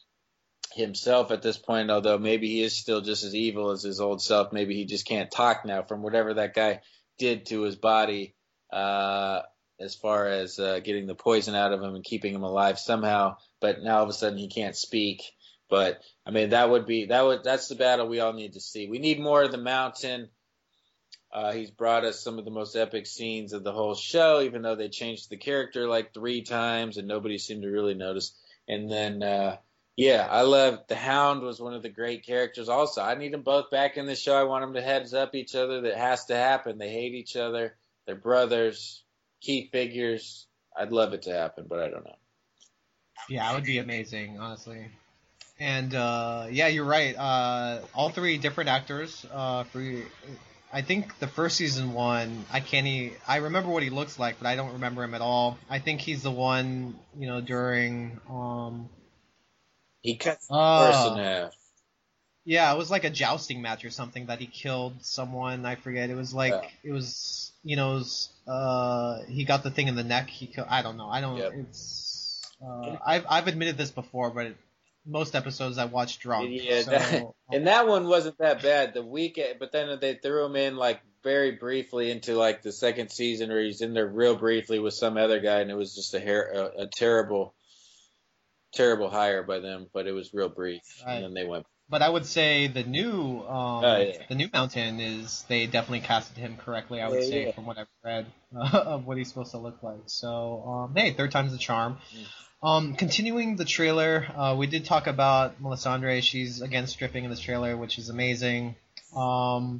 Speaker 8: himself at this point. Although maybe he is still just as evil as his old self. Maybe he just can't talk now from whatever that guy did to his body. Uh, as far as uh, getting the poison out of him and keeping him alive somehow. But now all of a sudden he can't speak. But I mean, that would be that would that's the battle we all need to see. We need more of the Mountain. Uh, he's brought us some of the most epic scenes of the whole show, even though they changed the character like three times and nobody seemed to really notice. And then, uh, yeah, I love the Hound was one of the great characters. Also, I need them both back in the show. I want them to heads up each other. That has to happen. They hate each other. They're brothers, key figures. I'd love it to happen, but I don't know.
Speaker 7: Yeah, it would be amazing, honestly. And uh, yeah, you're right. Uh, all three different actors. Uh, for I think the first season one, I can't. E- I remember what he looks like, but I don't remember him at all. I think he's the one, you know, during. Um,
Speaker 8: he cuts the
Speaker 7: uh,
Speaker 8: horse in half.
Speaker 7: Yeah, it was like a jousting match or something that he killed someone. I forget. It was like
Speaker 8: Yeah.
Speaker 7: it was, you know, it was, uh, he got the thing in the neck. He killed. I don't know. I don't.
Speaker 8: Yep.
Speaker 7: It's. Uh, I've I've admitted this before, but. It, most episodes I watched drunk.
Speaker 8: Yeah,
Speaker 7: so,
Speaker 8: that, and that one wasn't that bad. The week, but then they threw him in like very briefly into like the second season, or he's in there real briefly with some other guy, and it was just a, hair, a, a terrible, terrible hire by them. But it was real brief,
Speaker 7: Right.
Speaker 8: and then they went.
Speaker 7: But I would say the new, um,
Speaker 8: Oh, yeah.
Speaker 7: the new Mountain is they definitely casted him correctly. I would
Speaker 8: Yeah,
Speaker 7: say
Speaker 8: yeah.
Speaker 7: from what I've read uh, of what he's supposed to look like. So um, hey, third time's the charm.
Speaker 8: Mm.
Speaker 7: Um, continuing the trailer, uh, we did talk about Melisandre. She's again stripping in this trailer, which is amazing. Um,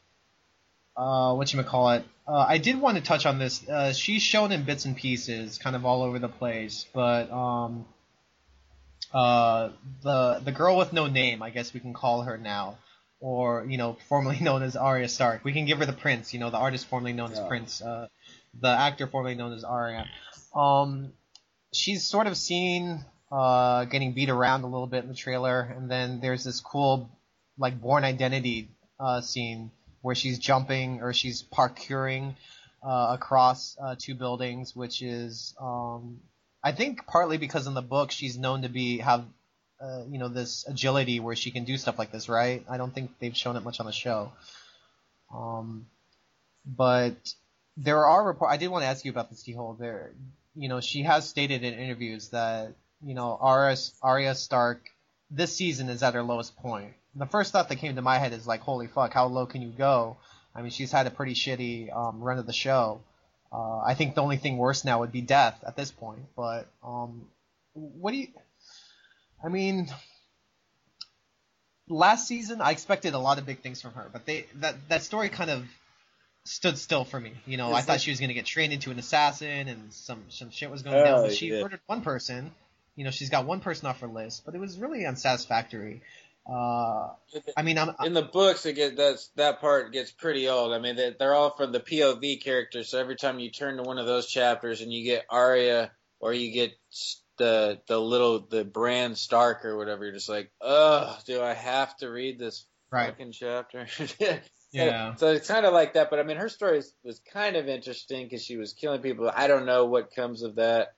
Speaker 7: uh, whatchamacallit? Uh, I did want to touch on this. Uh, she's shown in bits and pieces, kind of all over the place, but um, uh, the the girl with no name, I guess we can call her now, or you know, formerly known as Arya Stark. We can give her the Prince, you know, the artist formerly known as
Speaker 8: Yeah.
Speaker 7: Prince, uh, the actor formerly known as Arya. Um, she's sort of seen uh, getting beat around a little bit in the trailer, and then there's this cool, like, Born Identity uh, scene where she's jumping or she's parkouring uh, across uh, two buildings, which is, um, I think, partly because in the book she's known to be have, uh, you know, this agility where she can do stuff like this, right? I don't think they've shown it much on the show. Um, but there are reports. I did want to ask you about this, T-Hole. There. You know, she has stated in interviews that, you know, Arya, Arya Stark this season is at her lowest point. The first thought that came to my head is like, holy fuck, how low can you go? I mean, she's had a pretty shitty um, run of the show. Uh, I think the only thing worse now would be death at this point. But um, what do you... I mean, last season I expected a lot of big things from her, but they that, that story kind of stood still for me. You know,
Speaker 8: It's
Speaker 7: I thought
Speaker 8: like-
Speaker 7: she was going to get trained into an assassin and some, some shit was going
Speaker 8: Oh,
Speaker 7: down. But she
Speaker 8: yeah.
Speaker 7: murdered one person. You know, she's got one person off her list, but it was really unsatisfactory. Uh, I mean, I'm,
Speaker 8: In the books, it get that's that part gets pretty old. I mean, they, they're all from the P O V characters, so every time you turn to one of those chapters and you get Arya or you get the the little the Bran Stark or whatever, you're just like, ugh, do I have to read this
Speaker 7: Right.
Speaker 8: fucking chapter?
Speaker 7: Yeah.
Speaker 8: So it's kind of like that, but I mean, her story was, was kind of interesting because she was killing people. I don't know what comes of that.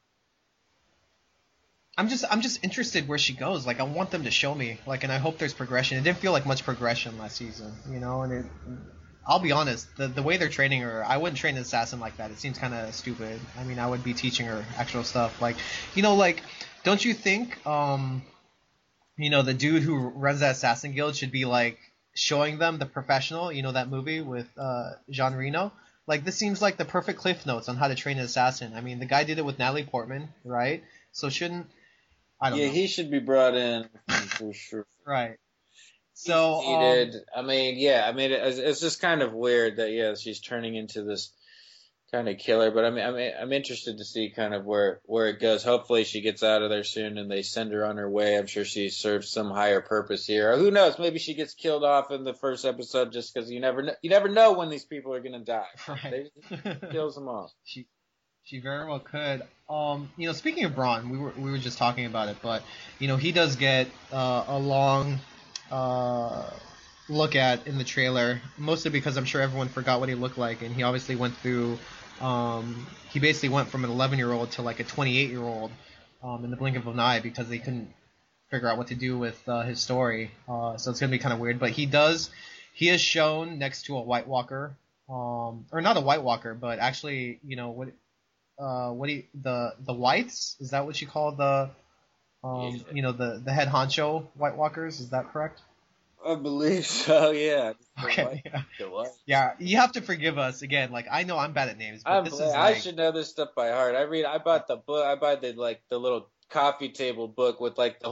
Speaker 7: I'm just I'm just interested where she goes. Like, I want them to show me. Like, and I hope there's progression. It didn't feel like much progression last season, you know. And it, I'll be honest, the the way they're training her, I wouldn't train an assassin like that. It seems kind of stupid. I mean, I would be teaching her actual stuff. Like, you know, like, don't you think, um, you know, the dude who runs that assassin guild should be like showing them the professional? You know, that movie with uh, Jean Reno. Like, this seems like the perfect cliff notes on how to train an assassin. I mean, the guy did it with Natalie Portman, right? So shouldn't I don't
Speaker 8: Yeah,
Speaker 7: know.
Speaker 8: he should be brought in for sure.
Speaker 7: Right. So,
Speaker 8: He
Speaker 7: um,
Speaker 8: did. I mean, yeah. I mean, it's, it's just kind of weird that yeah, she's turning into this kind of killer. But I mean, I mean, I'm interested to see kind of where where it goes. Hopefully, she gets out of there soon and they send her on her way. I'm sure she serves some higher purpose here. Or who knows? Maybe she gets killed off in the first episode just because you never know, you never know when these people are gonna die.
Speaker 7: Right.
Speaker 8: They just kills them off.
Speaker 7: she she very well could. Um, you know, speaking of Braun, we were we were just talking about it, but you know, he does get uh, a long uh, look at in the trailer, mostly because I'm sure everyone forgot what he looked like, and he obviously went through. Um, he basically went from an eleven year old to like a twenty-eight year old um, in the blink of an eye because they couldn't figure out what to do with uh, his story. Uh, so it's gonna be kind of weird, but he does. He is shown next to a White Walker, um, or not a White Walker, but actually, you know what? Uh, what do you, the the Whites? Is that what you call the, um,
Speaker 8: Yeah.
Speaker 7: you know, the the head honcho White Walkers? Is that correct?
Speaker 8: I believe so. Yeah.
Speaker 7: Okay. Yeah.
Speaker 8: The what?
Speaker 7: Yeah. You have to forgive us again. Like, I know I'm bad at names, but
Speaker 8: I'm,
Speaker 7: this is
Speaker 8: I
Speaker 7: like,
Speaker 8: should know this stuff by heart. I read. I bought the book. I bought the like the little coffee table book with like the whole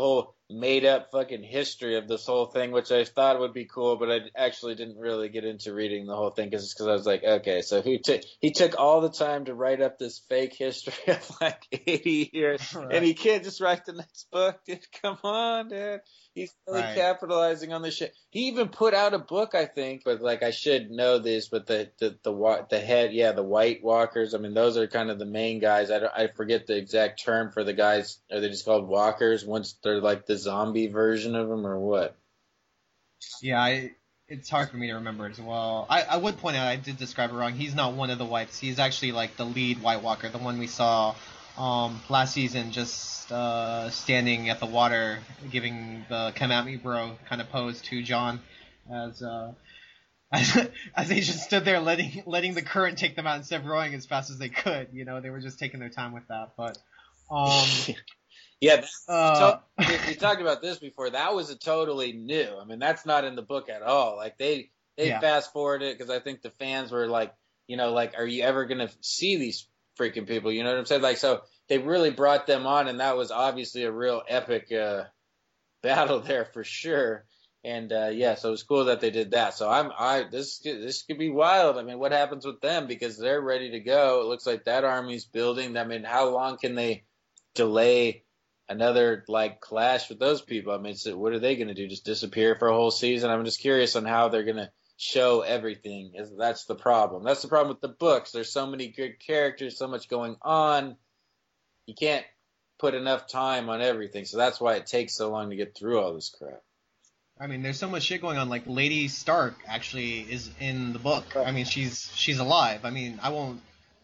Speaker 8: made up fucking history of this whole thing, which I thought would be cool, but I actually didn't really get into reading the whole thing because I was like, okay, so he took he took all the time to write up this fake history of like eighty years, right. And he can't just write the next book, dude. Come on, dude. He's really right. capitalizing on this shit. He even put out a book, I think, but like I should know this, but the the the the head, yeah, the White Walkers. I mean, those are kind of the main guys. I don't, I forget the exact term for the guys. Are they just called walkers? Once they're like the zombie version of them, or what?
Speaker 7: Yeah, I, it's hard for me to remember as well. I, I would point out I did describe it wrong. He's not one of the Whites. He's actually like the lead White Walker, the one we saw um, last season, just. Uh, standing at the water, giving the "come at me, bro" kind of pose to John, as uh, as, as they just stood there letting letting the current take them out instead of rowing as fast as they could. You know, they were just taking their time with that. But um,
Speaker 8: yeah, that's uh, to- we talked about this before. That was a totally new. I mean, that's not in the book at all. Like they they yeah. fast forwarded it because I think the fans were like, you know, like, are you ever gonna see these freaking people? You know what I'm saying? Like so. They really brought them on, and that was obviously a real epic uh, battle there for sure. And uh, yeah, so it was cool that they did that. So I'm, I this this could be wild. I mean, what happens with them because they're ready to go? It looks like that army's building. I mean, how long can they delay another like clash with those people? I mean, so what are they going to do? Just disappear for a whole season? I'm just curious on how they're going to show everything. That's the problem. That's the problem with the books. There's so many good characters, so much going on. You can't put enough time on everything, so that's why it takes so long to get through all this crap.
Speaker 7: I mean, there's so much shit going on. Like, Lady Stark actually is in the book. I mean, she's she's alive. I mean, I won't...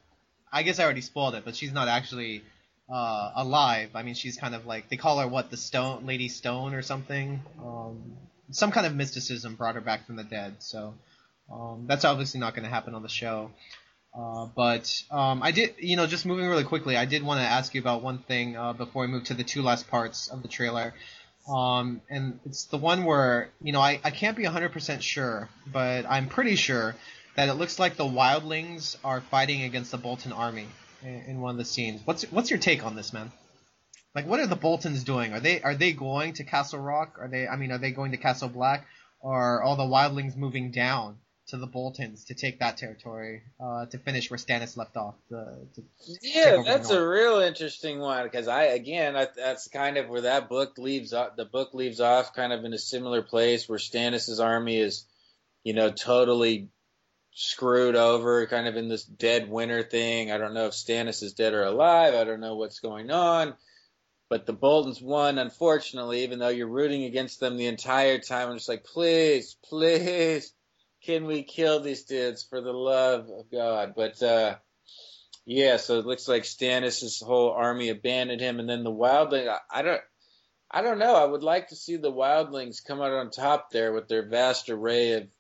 Speaker 7: I guess I already spoiled it, but she's not actually uh, alive. I mean, she's kind of like... They call her, what, the Stone... Lady Stone or something? Um, some kind of mysticism brought her back from the dead, so... Um, that's obviously not going to happen on the show. Uh, but um, I did, you know, just moving really quickly, I did want to ask you about one thing uh, before we move to the two last parts of the trailer. Um, and it's the one where, you know, I, I can't be one hundred percent sure, but I'm pretty sure that it looks like the Wildlings are fighting against the Bolton army in, in one of the scenes. What's what's your take on this, man? Like, what are the Boltons doing? Are they are they going to Castle Rock? Are they, I mean, are they going to Castle Black? Or are all the Wildlings moving down to the Boltons to take that territory, uh, to finish where Stannis left off? To, to
Speaker 8: yeah, that's a real interesting one because I, again, I, that's kind of where that book leaves off. The book leaves off kind of in a similar place where Stannis's army is, you know, totally screwed over, kind of in this dead winter thing. I don't know if Stannis is dead or alive. I don't know what's going on. But the Boltons won, unfortunately, even though you're rooting against them the entire time. I'm just like, please, please. Can we kill these dudes for the love of God? But, uh, yeah, so it looks like Stannis' whole army abandoned him. And then the Wildlings, I, I don't I don't know. I would like to see the Wildlings come out on top there with their vast array of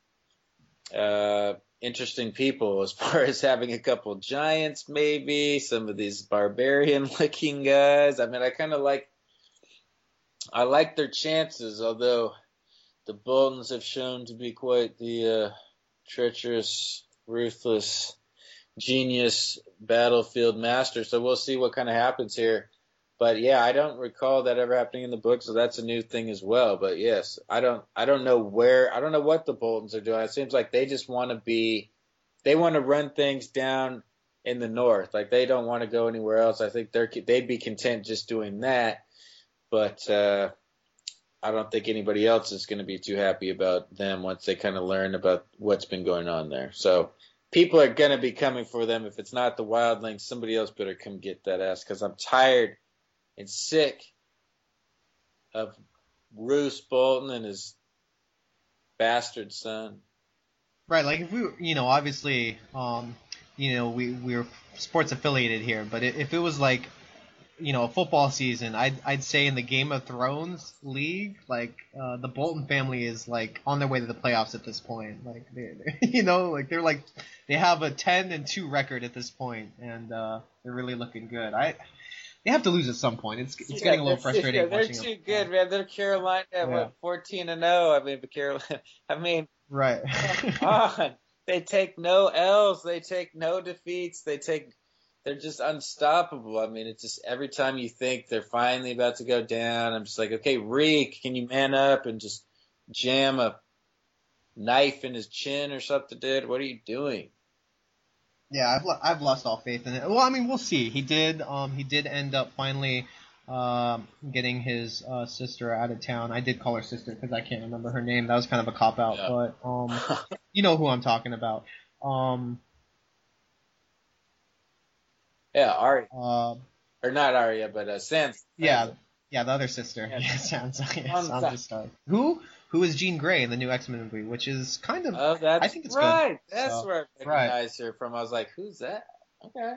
Speaker 8: uh, interesting people as far as having a couple giants maybe, some of these barbarian-looking guys. I mean, I kind of like, I like their chances, although... The Boltons have shown to be quite the uh, treacherous, ruthless, genius battlefield master. So we'll see what kind of happens here. But yeah, I don't recall that ever happening in the book, so that's a new thing as well. But yes, I don't, I don't know where, I don't know what the Boltons are doing. It seems like they just want to be, they want to run things down in the north. Like they don't want to go anywhere else. I think they're, they'd be content just doing that. But. uh I don't think anybody else is going to be too happy about them once they kind of learn about what's been going on there. So people are going to be coming for them. If it's not the Wildlings, somebody else better come get that ass because I'm tired and sick of Roose Bolton and his bastard son.
Speaker 7: Right, like if we, you know, obviously, um, you know, we we're sports affiliated here, but if it was like, you know, a football season, I'd I'd say in the Game of Thrones league, like uh, the Bolton family is like on their way to the playoffs at this point. Like they, you know, like they're like they have a ten and two record at this point, and uh, they're really looking good. I they have to lose at some point. It's it's yeah, getting a little frustrating.
Speaker 8: Yeah, they're
Speaker 7: watching
Speaker 8: too
Speaker 7: them.
Speaker 8: good, man. They're Carolina at
Speaker 7: yeah.
Speaker 8: what fourteen and zero. I mean, but Carolina. I mean,
Speaker 7: right.
Speaker 8: Come on. They take no L's. They take no defeats. They take they're just unstoppable. I mean, it's just every time you think they're finally about to go down, I'm just like, okay, Reek, can you man up and just jam a knife in his chin or something, dude? What are you doing?
Speaker 7: Yeah, I've lo- I've lost all faith in it. Well, I mean, we'll see. He did um he did end up finally um getting his uh, sister out of town. I did call her sister because I can't remember her name. That was kind of a cop out,
Speaker 8: Yeah.
Speaker 7: but um you know who I'm talking about. Um
Speaker 8: Yeah, Arya.
Speaker 7: uh
Speaker 8: Or not Arya, but uh, Sansa.
Speaker 7: yeah yeah the other sister.
Speaker 8: Yeah.
Speaker 7: Yeah, sounds like
Speaker 8: Sansa.
Speaker 7: Sansa Stark. Who who is Jean Grey in the new X-Men movie, which is kind of
Speaker 8: Oh, that's
Speaker 7: I think it's good.
Speaker 8: right. That's
Speaker 7: So,
Speaker 8: where I
Speaker 7: right.
Speaker 8: recognized her from. I was like, who's that? Okay.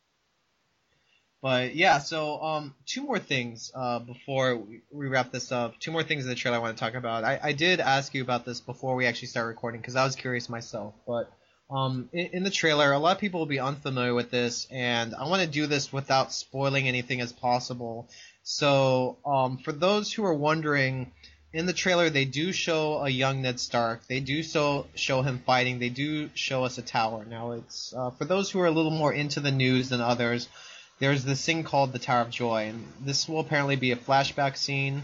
Speaker 7: But yeah, so um, two more things uh, before we, we wrap this up. Two more things in the trailer I want to talk about. I, I did ask you about this before we actually start recording because I was curious myself. But um, in, in the trailer, a lot of people will be unfamiliar with this, and I want to do this without spoiling anything as possible. So um, for those who are wondering, in the trailer they do show a young Ned Stark. They do so show him fighting. They do show us a tower. Now it's uh, for those who are a little more into the news than others. There's this thing called the Tower of Joy, and this will apparently be a flashback scene,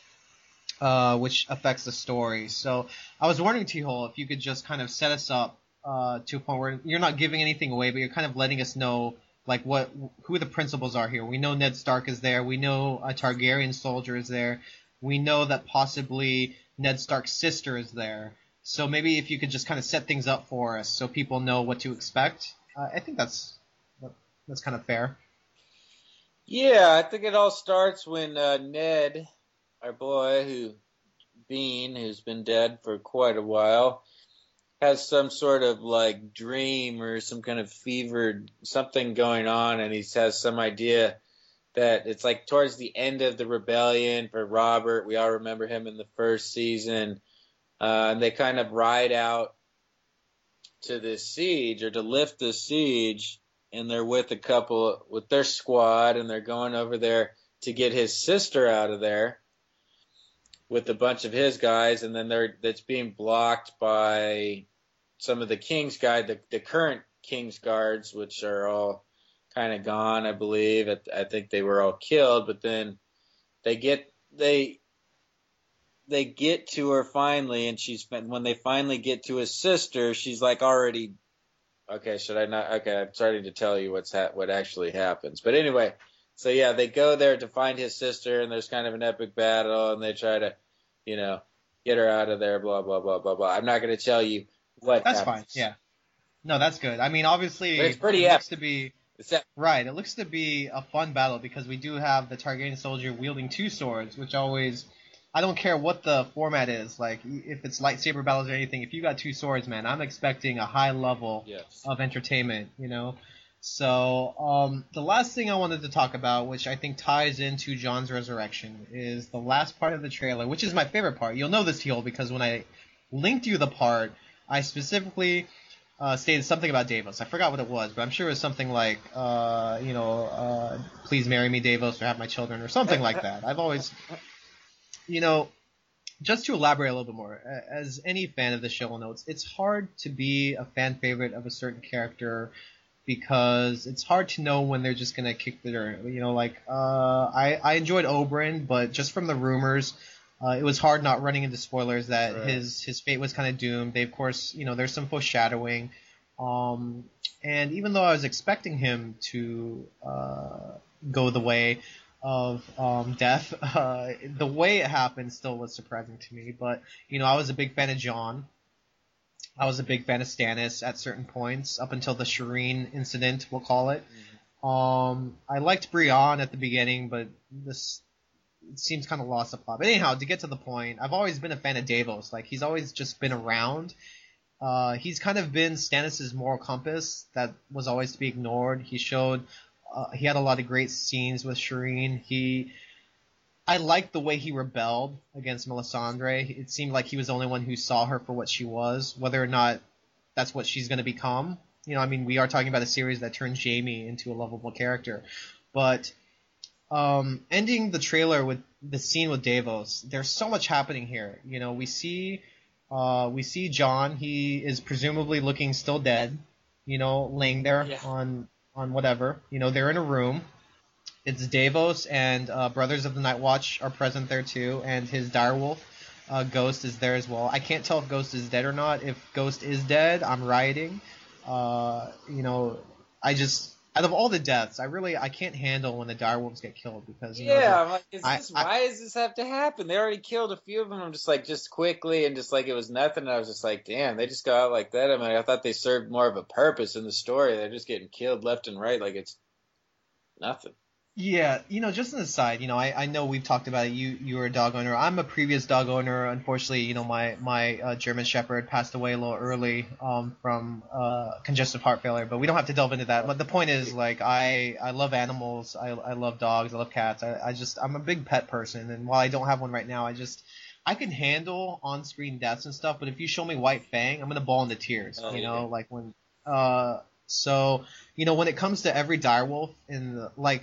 Speaker 7: uh, which affects the story. So I was wondering, T-Hole, if you could just kind of set us up uh, to a point where you're not giving anything away, but you're kind of letting us know like what who the principals are here. We know Ned Stark is there. We know a Targaryen soldier is there. We know that possibly Ned Stark's sister is there. So maybe if you could just kind of set things up for us so people know what to expect. Uh, I think that's that's kind of fair.
Speaker 8: Yeah, I think it all starts when uh, Ned, our boy, who Bean, who's been dead for quite a while, has some sort of like dream or some kind of fevered something going on, and he has some idea that it's like towards the end of the rebellion for Robert. We all remember him in the first season, uh, and they kind of ride out to this siege or to lift the siege. And they're with a couple, with their squad, and they're going over there to get his sister out of there with a bunch of his guys, and then they're that's being blocked by some of the King's Guard, the, the current King's Guards, which are all kind of gone, I believe. I, I think they were all killed, but then they get they they get to her finally, and she's when they finally get to his sister, she's like already. Okay, should I not? Okay, I'm starting to tell you what's ha- what actually happens. But anyway, so yeah, they go there to find his sister, and there's kind of an epic battle, and they try to, you know, get her out of there, blah, blah, blah, blah, blah. I'm not going to tell you what
Speaker 7: That's
Speaker 8: happens.
Speaker 7: fine, yeah. No, that's good. I mean, obviously,
Speaker 8: But it's pretty
Speaker 7: it looks
Speaker 8: epic.
Speaker 7: to be...
Speaker 8: It's that-
Speaker 7: Right, it looks to be a fun battle because we do have the Targaryen soldier wielding two swords, which always... I don't care what the format is, like, if it's lightsaber battles or anything, if you got two swords, man, I'm expecting a high level
Speaker 8: Yes.
Speaker 7: of entertainment, you know? So, um, the last thing I wanted to talk about, which I think ties into Jon's resurrection, is the last part of the trailer, which is my favorite part. You'll know this, Teal, because when I linked you the part, I specifically uh, stated something about Davos. I forgot what it was, but I'm sure it was something like, uh, you know, uh, please marry me, Davos, or have my children, or something like that. I've always... You know, just to elaborate a little bit more, as any fan of the show will know, it's, it's hard to be a fan favorite of a certain character because it's hard to know when they're just going to kick the dirt. You know, like, uh, I, I enjoyed Oberyn, but just from the rumors, uh, it was hard not running into spoilers that
Speaker 8: Right.
Speaker 7: his, his fate was kind of doomed. They, of course, you know, there's some foreshadowing. Um, and even though I was expecting him to uh, go the way of um, death, uh, the way it happened still was surprising to me. But, you know, I was a big fan of Jon. I was a big fan of Stannis at certain points, up until the Shireen incident, we'll call it. Mm-hmm. Um, I liked Brienne at the beginning, but this it seems kind of lost the plot. But anyhow, to get to the point, I've always been a fan of Davos. Like, he's always just been around. Uh, he's kind of been Stannis' moral compass that was always to be ignored. He showed... Uh, he had a lot of great scenes with Shireen. He, I liked the way he rebelled against Melisandre. It seemed like he was the only one who saw her for what she was, whether or not that's what she's going to become. You know, I mean, we are talking about a series that turns Jaime into a lovable character. But um, ending the trailer with the scene with Davos, there's so much happening here. You know, we see, uh, we see Jon. He is presumably looking still dead. You know, laying there
Speaker 8: Yeah.
Speaker 7: on. on whatever. You know, they're in a room. It's Davos and uh, Brothers of the Night Watch are present there too, and his direwolf uh, Ghost is there as well. I can't tell if Ghost is dead or not. If Ghost is dead, I'm rioting. Uh, you know, I just out of all the deaths, I really I can't handle when the direwolves get killed because you
Speaker 8: yeah,
Speaker 7: know,
Speaker 8: I'm like, is
Speaker 7: I,
Speaker 8: this,
Speaker 7: I,
Speaker 8: why does this have to happen? They already killed a few of them. I'm just like, just quickly and just like it was nothing. And I was just like, damn, they just go out like that. I mean, I thought they served more of a purpose in the story. They're just getting killed left and right, like it's nothing.
Speaker 7: Yeah, you know, just an aside, you know, I, I know we've talked about it. You you were a dog owner. I'm a previous dog owner. Unfortunately, you know, my my uh, German Shepherd passed away a little early um, from uh, congestive heart failure. But we don't have to delve into that. But the point is, like, I, I love animals. I I love dogs. I love cats. I, I just I'm a big pet person. And while I don't have one right now, I just I can handle on-screen deaths and stuff. But if you show me White Fang, I'm gonna bawl into tears.
Speaker 8: Oh,
Speaker 7: you
Speaker 8: yeah.
Speaker 7: know, like when uh so you know when it comes to every direwolf in the, like.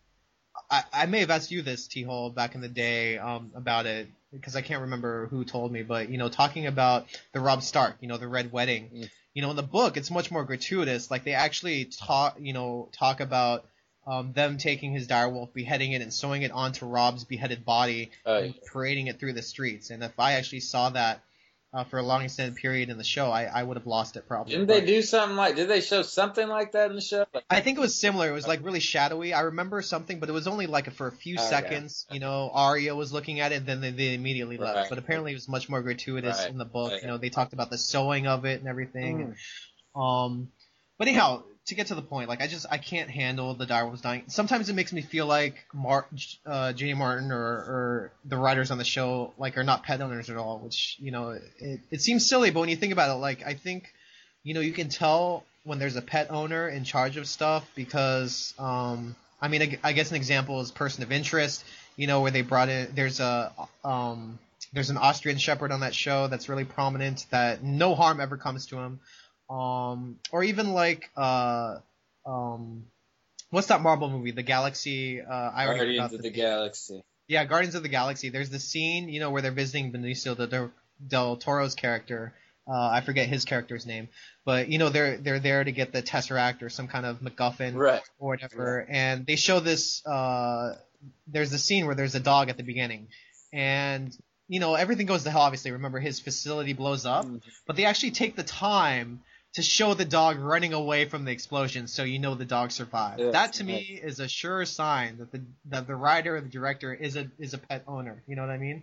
Speaker 7: I, I may have asked you this, T-Hole, back in the day um, about it because I can't remember who told me, but you know, talking about the Robb Stark, you know, the Red Wedding, mm. you know, in the book it's much more gratuitous. Like they actually talk, you know, talk about um, them taking his direwolf, beheading it, and sewing it onto Robb's beheaded body
Speaker 8: Oh,
Speaker 7: and
Speaker 8: yeah.
Speaker 7: parading it through the streets. And if I actually saw that uh, for a long extended period in the show, I, I would have lost it probably.
Speaker 8: Didn't
Speaker 7: but,
Speaker 8: they do something like? Did they show something like that in the show? Like,
Speaker 7: I think it was similar. It was like really shadowy. I remember something, but it was only like for a few
Speaker 8: Oh,
Speaker 7: seconds. You know, Arya was looking at it, then they, they immediately left.
Speaker 8: Right.
Speaker 7: But apparently, it was much more gratuitous
Speaker 8: Right.
Speaker 7: in the book.
Speaker 8: Right.
Speaker 7: You know, they talked about the sewing of it and everything. And, um, but anyhow, to get to the point, like I just I can't handle the direwolves dying. Sometimes it makes me feel like Mar- uh, J. Martin or, or the writers on the show like are not pet owners at all. Which you know, it, it seems silly, but when you think about it, like I think. You know, you can tell when there's a pet owner in charge of stuff because, um, I mean, I, I guess an example is Person of Interest, you know, where they brought in, there's a, um, there's an Austrian Shepherd on that show that's really prominent that no harm ever comes to him. Um, or even like, uh, um, what's that Marvel movie? The Galaxy, uh, I already
Speaker 8: Guardians
Speaker 7: forgot
Speaker 8: of
Speaker 7: the
Speaker 8: the
Speaker 7: name.
Speaker 8: Galaxy.
Speaker 7: Yeah, Guardians of the Galaxy. There's the scene, you know, where they're visiting Benicio del, del Toro's character. Uh, I forget his character's name, but you know they're they're there to get the Tesseract or some kind of MacGuffin
Speaker 8: Right.
Speaker 7: or whatever, and they show this. Uh, there's a scene where there's a dog at the beginning, and you know everything goes to hell. Obviously, remember his facility blows up,
Speaker 8: Mm-hmm.
Speaker 7: but they actually take the time to show the dog running away from the explosion, so you know the dog survived.
Speaker 8: Yes,
Speaker 7: that to
Speaker 8: right.
Speaker 7: me is a sure sign that the that the writer or the director is a is a pet owner. You know what I mean?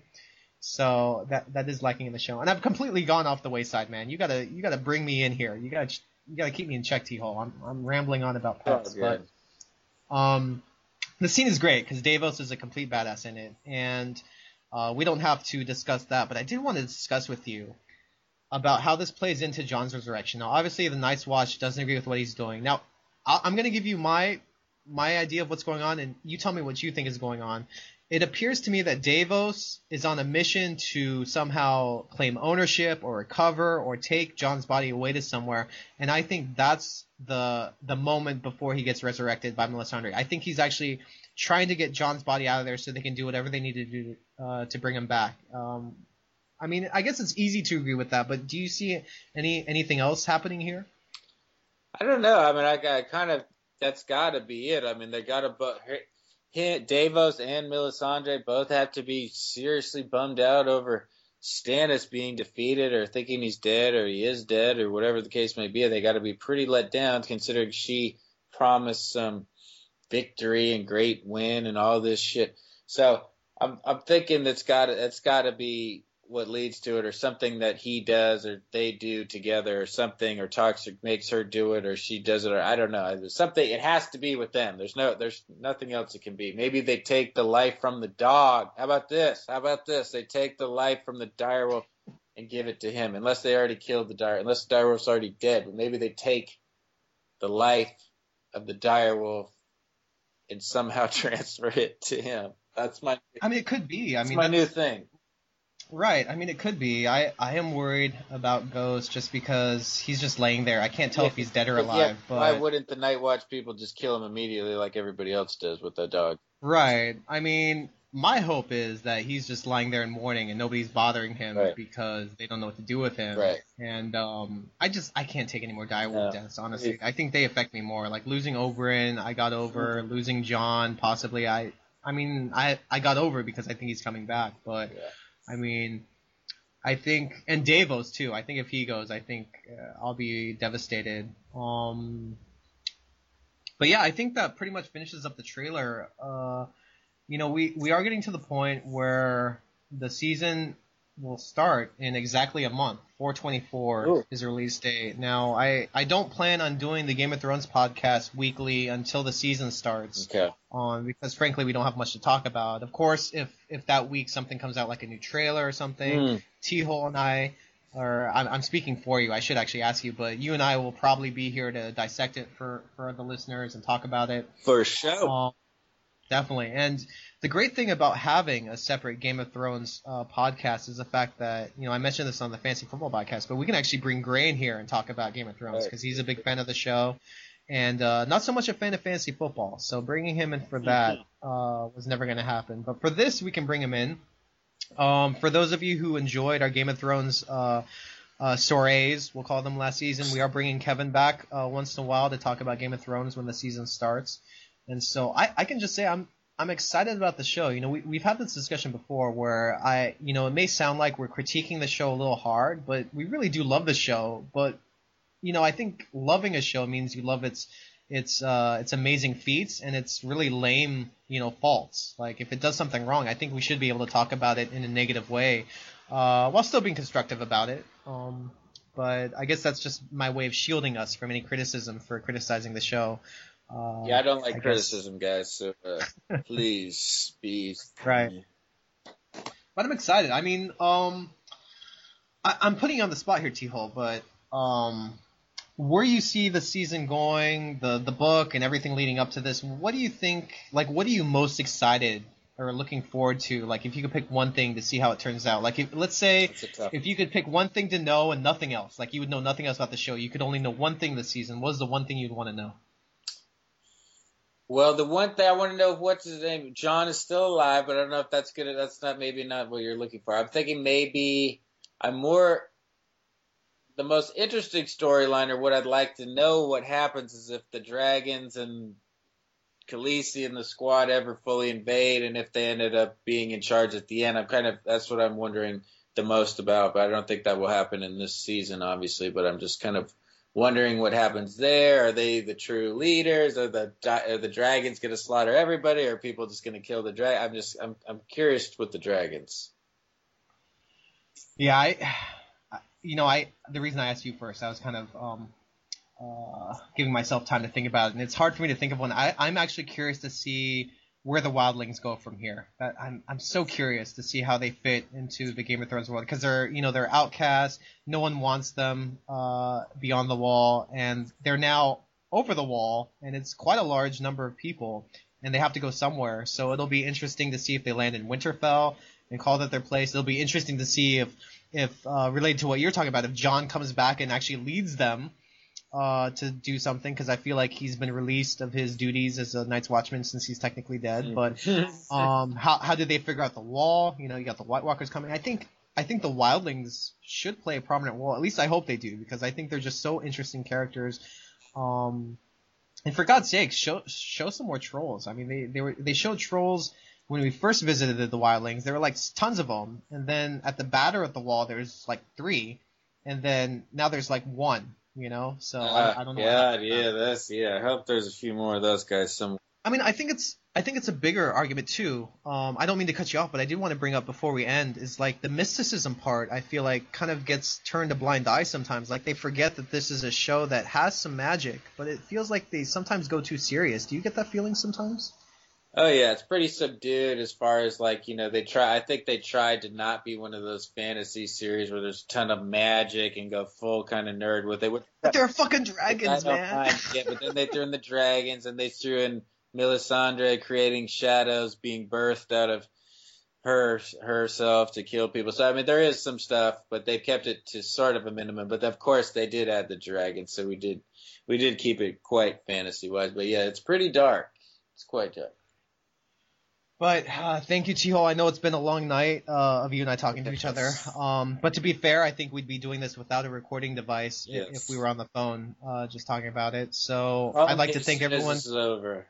Speaker 7: So that that is lacking in the show, and I've completely gone off the wayside, man. You gotta you gotta bring me in here. You gotta you gotta keep me in check, T-Hole. I'm I'm rambling on about pets,
Speaker 8: Oh,
Speaker 7: but
Speaker 8: good.
Speaker 7: um, the scene is great because Davos is a complete badass in it, and uh, we don't have to discuss that. But I did want to discuss with you about how this plays into Jon's resurrection. Now, obviously, the Night's Watch doesn't agree with what he's doing. Now, I- I'm gonna give you my my idea of what's going on, and you tell me what you think is going on. It appears to me that Davos is on a mission to somehow claim ownership or recover or take Jon's body away to somewhere, and I think that's the the moment before he gets resurrected by Melisandre. I think he's actually trying to get Jon's body out of there so they can do whatever they need to do uh, to bring him back. Um, I mean, I guess it's easy to agree with that, but do you see any anything else happening here?
Speaker 8: I don't know. I mean, I, I kind of that's got to be it. I mean, they got to but. Davos and Melisandre both have to be seriously bummed out over Stannis being defeated or thinking he's dead or he is dead or whatever the case may be. They got to be pretty let down considering she promised some victory and great win and all this shit. So I'm I'm thinking that's got that's got to be what leads to it, or something that he does or they do together, or something, or Toxic makes her do it, or she does it, or I don't know. There's something. It has to be with them. There's no, there's nothing else it can be. Maybe they take the life from the dog. How about this? How about this? They take the life from the direwolf and give it to him, unless they already killed the dire, unless the direwolf's already dead. But maybe they take the life of the direwolf and somehow transfer it to him. That's my.
Speaker 7: I mean, it could be. I
Speaker 8: That's
Speaker 7: mean,
Speaker 8: my
Speaker 7: that's-
Speaker 8: new thing.
Speaker 7: Right. I mean, it could be. I, I am worried about Ghost just because he's just laying there. I can't tell
Speaker 8: Yeah,
Speaker 7: if he's dead or
Speaker 8: but
Speaker 7: alive.
Speaker 8: yeah,
Speaker 7: but
Speaker 8: why wouldn't the Night Watch people just kill him immediately like everybody else does with that dog?
Speaker 7: Right. I mean, my hope is that he's just lying there in mourning and nobody's bothering him
Speaker 8: Right.
Speaker 7: because they don't know what to do with him.
Speaker 8: Right.
Speaker 7: And um, I just I can't take any more direwolf
Speaker 8: No.
Speaker 7: deaths. Honestly, I think they affect me more. Like losing Oberyn, I got over. Losing John, possibly. I I mean, I I got over it because I think he's coming back. But
Speaker 8: Yeah.
Speaker 7: I mean, I think, and Davos too. I think if he goes, I think uh, I'll be devastated. Um, but yeah, I think that pretty much finishes up the trailer. Uh, you know, we, we are getting to the point where the season will start in exactly a month. four twenty-four
Speaker 8: Ooh.
Speaker 7: is the release date. Now, I, I don't plan on doing the Game of Thrones podcast weekly until the season starts.
Speaker 8: Okay.
Speaker 7: Um, because frankly, we don't have much to talk about. Of course, if if that week something comes out like a new trailer or something,
Speaker 8: Mm.
Speaker 7: T-Hole and I, or I'm, I'm speaking for you, I should actually ask you, but you and I will probably be here to dissect it for, for the listeners and talk about it.
Speaker 8: For sure.
Speaker 7: Um, definitely. And the great thing about having a separate Game of Thrones uh, podcast is the fact that, you know, I mentioned this on the Fantasy Football podcast, but we can actually bring Gray in here and talk about Game of Thrones
Speaker 8: Right.
Speaker 7: because he's a big fan of the show. And uh, not so much a fan of fantasy football, so bringing him in for that uh, was never going to happen. But for this, we can bring him in. Um, for those of you who enjoyed our Game of Thrones uh, uh, soirees, we'll call them last season, we are bringing Kevin back uh, once in a while to talk about Game of Thrones when the season starts. And so I, I can just say I'm I'm excited about the show. You know, we, we've had this discussion before where I, you know, it may sound like we're critiquing the show a little hard, but we really do love the show. But you know, I think loving a show means you love its its uh, its amazing feats and its really lame, you know, faults. Like if it does something wrong, I think we should be able to talk about it in a negative way, uh, while still being constructive about it. Um, but I guess that's just my way of shielding us from any criticism for criticizing the show. Uh,
Speaker 8: Yeah, I don't like
Speaker 7: I guess-
Speaker 8: criticism, guys. So uh, please be
Speaker 7: Right. But I'm excited. I mean, um, I, I'm putting you on the spot here, T-Hole, but um, where you see the season going, the the book, and everything leading up to this, what do you think? Like, what are you most excited or looking forward to? Like, if you could pick one thing to see how it turns out. Like, if, let's say
Speaker 8: That's a tough
Speaker 7: if you could pick one thing to know and nothing else, like you would know nothing else about the show, you could only know one thing this season. What is the one thing you'd want to know?
Speaker 8: Well, the one thing I want to know, what's his name? John is still alive, but I don't know if that's gonna. That's not maybe not what you're looking for. I'm thinking maybe I'm more. The most interesting storyline, or what I'd like to know, what happens is if the dragons and Khaleesi and the squad ever fully invade, and if they ended up being in charge at the end. I'm kind of that's what I'm wondering the most about, but I don't think that will happen in this season, obviously. But I'm just kind of wondering what happens there. Are they the true leaders? Are the are the dragons going to slaughter everybody? Or are people just going to kill the dragon? I'm just I'm I'm curious with the dragons.
Speaker 7: Yeah, I, you know, I the reason I asked you first, I was kind of um, uh, giving myself time to think about it, and it's hard for me to think of one. I, I'm actually curious to see where the wildlings go from here. That, I'm I'm so curious to see how they fit into the Game of Thrones world because they're you know they're outcasts. No one wants them uh, beyond the wall, and they're now over the wall, and it's quite a large number of people, and they have to go somewhere. So it'll be interesting to see if they land in Winterfell and call that their place. It'll be interesting to see if, if uh, related to what you're talking about, if Jon comes back and actually leads them uh, to do something, because I feel like he's been released of his duties as a Night's Watchman since he's technically dead. But um, how how did they figure out the wall? You know, you got the White Walkers coming. I think I think the Wildlings should play a prominent role. At least I hope they do, because I think they're just so interesting characters. Um, and for God's sake, show show some more trolls. I mean, they they were they showed trolls when we first visited the, the Wildlings. There were like tons of them, and then at the batter at the wall, there's like three, and then now there's like one. You know, so
Speaker 8: Uh,
Speaker 7: I, I don't know.
Speaker 8: God, yeah, that's yeah. I hope there's a few more of those guys somewhere.
Speaker 7: I mean, I think it's I think it's a bigger argument too. Um, I don't mean to cut you off, but I did want to bring up before we end is like the mysticism part. I feel like kind of gets turned a blind eye sometimes. Like they forget that this is a show that has some magic, but it feels like they sometimes go too serious. Do you get that feeling sometimes?
Speaker 8: Oh yeah, it's pretty subdued as far as like, you know, they try I think they tried to not be one of those fantasy series where there's a ton of magic and go full kind of nerd with it.
Speaker 7: But they're fucking dragons,
Speaker 8: I don't
Speaker 7: man.
Speaker 8: mind, yeah, but then they threw in the dragons and they threw in Melisandre creating shadows being birthed out of her herself to kill people. So I mean there is some stuff, but they've kept it to sort of a minimum. But of course they did add the dragons, so we did we did keep it quite fantasy wise. But yeah, it's pretty dark. It's quite dark.
Speaker 7: But uh, thank you, Chiho. I know it's been a long night uh, of you and I talking to each other. Um, but to be fair, I think we'd be doing this without a recording device
Speaker 8: Yes.
Speaker 7: if, if we were on the phone, uh, just talking about it. So
Speaker 8: Problem
Speaker 7: I'd like to
Speaker 8: is,
Speaker 7: thank
Speaker 8: as
Speaker 7: everyone.
Speaker 8: This is over.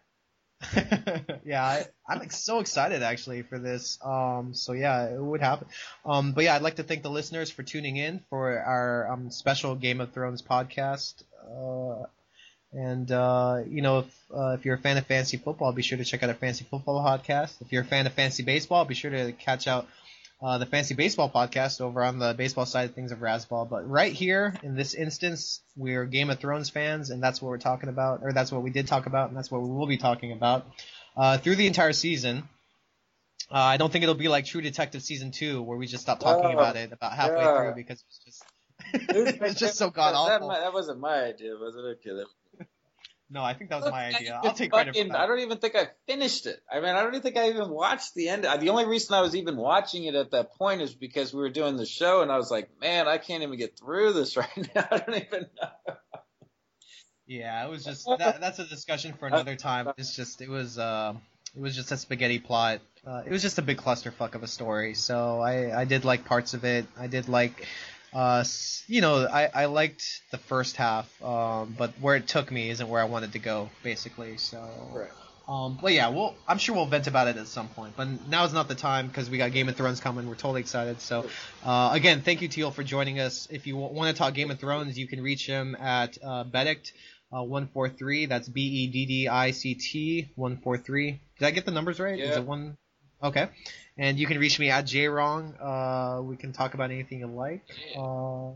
Speaker 7: yeah, I, I'm like so excited actually for this. Um, so yeah, it would happen. Um, but yeah, I'd like to thank the listeners for tuning in for our um, special Game of Thrones podcast. Uh, and uh, you know, if uh, if you're a fan of fantasy football, be sure to check out our fantasy football podcast. If you're a fan of fantasy baseball, be sure to catch out uh, the fantasy baseball podcast over on the baseball side of things of Razzball. But right here in this instance, we're Game of Thrones fans, and that's what we're talking about, or that's what we did talk about, and that's what we will be talking about uh, through the entire season. Uh, I don't think it'll be like True Detective season two, where we just stopped talking
Speaker 8: Oh,
Speaker 7: about it about halfway
Speaker 8: yeah.
Speaker 7: through because it was just it was just so god
Speaker 8: That,
Speaker 7: awful.
Speaker 8: that wasn't my idea, was it? Okay. That,
Speaker 7: No, I think that was my
Speaker 8: I
Speaker 7: idea.
Speaker 8: even
Speaker 7: I'll take credit for
Speaker 8: fucking-
Speaker 7: that.
Speaker 8: I don't even think I finished it. I mean, I don't even think I even watched the end. The only reason I was even watching it at that point is because we were doing the show, and I was like, man, I can't even get through this right now. I don't even know.
Speaker 7: Yeah, it was just that, that's a discussion for another time. It's just it was uh, it was just a spaghetti plot. Uh, it was just a big clusterfuck of a story. So I, I did like parts of it. I did like, uh, s- you know, I, I liked the first half. Um, but where it took me isn't where I wanted to go, basically. So.
Speaker 8: Right.
Speaker 7: Um, but yeah, we'll, I'm sure we'll vent about it at some point. But now is not the time because we got Game of Thrones coming. We're totally excited. So, uh, again, thank you, Teal, for joining us. If you w- want to talk Game of Thrones, you can reach him at uh, Bedict uh, one four three. That's B E D D I C T one four three. Did I get the numbers right?
Speaker 8: Yeah.
Speaker 7: Is it one? Okay. And you can reach me at JWrong. Uh, we can talk about anything you like. Uh,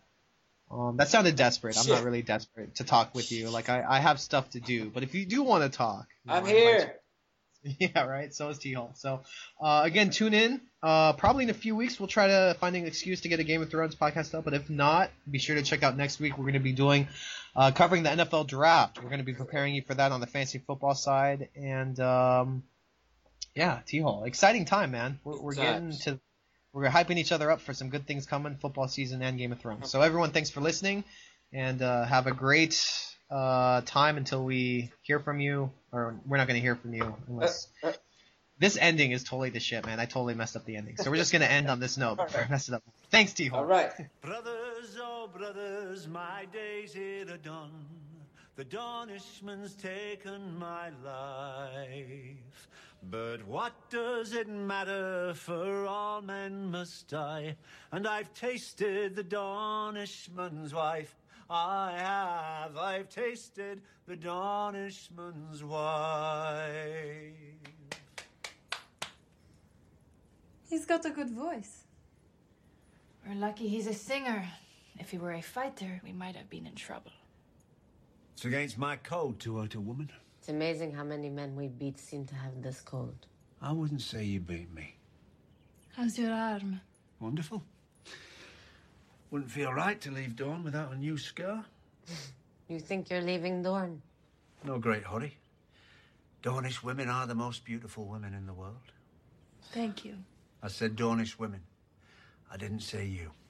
Speaker 7: Um, that sounded desperate. I'm not really desperate to talk with you. Like I, I have stuff to do. But if you do want to talk, you know,
Speaker 8: I'm
Speaker 7: I invite
Speaker 8: here.
Speaker 7: you. Yeah, right. So is T-Hole. So uh, again, tune in. Uh, probably in a few weeks we'll try to find an excuse to get a Game of Thrones podcast up. But if not, be sure to check out next week. We're going to be doing uh, covering the N F L draft. We're going to be preparing you for that on the fantasy football side. And um, yeah, T-Hole, exciting time, man. We're, we're getting to. We're hyping each other up for some good things coming, football season and Game of Thrones. So everyone, thanks for listening, and uh, have a great uh, time until we hear from you. Or we're not going to hear from you unless this ending is totally the shit, man. I totally messed up the ending, so we're just going to end on this note before I mess it up. Thanks, T-Hole.
Speaker 8: All right.
Speaker 2: Brothers, oh brothers, my days here are done. The Dornishman's taken my life. But what does it matter, for all men must die. And I've tasted the Dornishman's wife. I have, I've tasted the Dornishman's wife.
Speaker 9: He's got a good voice.
Speaker 10: We're lucky he's a singer. If he were a fighter, we might have been in trouble.
Speaker 2: It's against my code to hurt a woman.
Speaker 11: It's amazing how many men we beat seem to have this code.
Speaker 2: I wouldn't say you beat me.
Speaker 10: How's your arm?
Speaker 2: Wonderful. Wouldn't feel right to leave Dawn without a new scar.
Speaker 11: You think you're leaving Dorne?
Speaker 2: No great hurry. Dornish women are the most beautiful women in the world.
Speaker 10: Thank you.
Speaker 2: I said Dornish women. I didn't say you.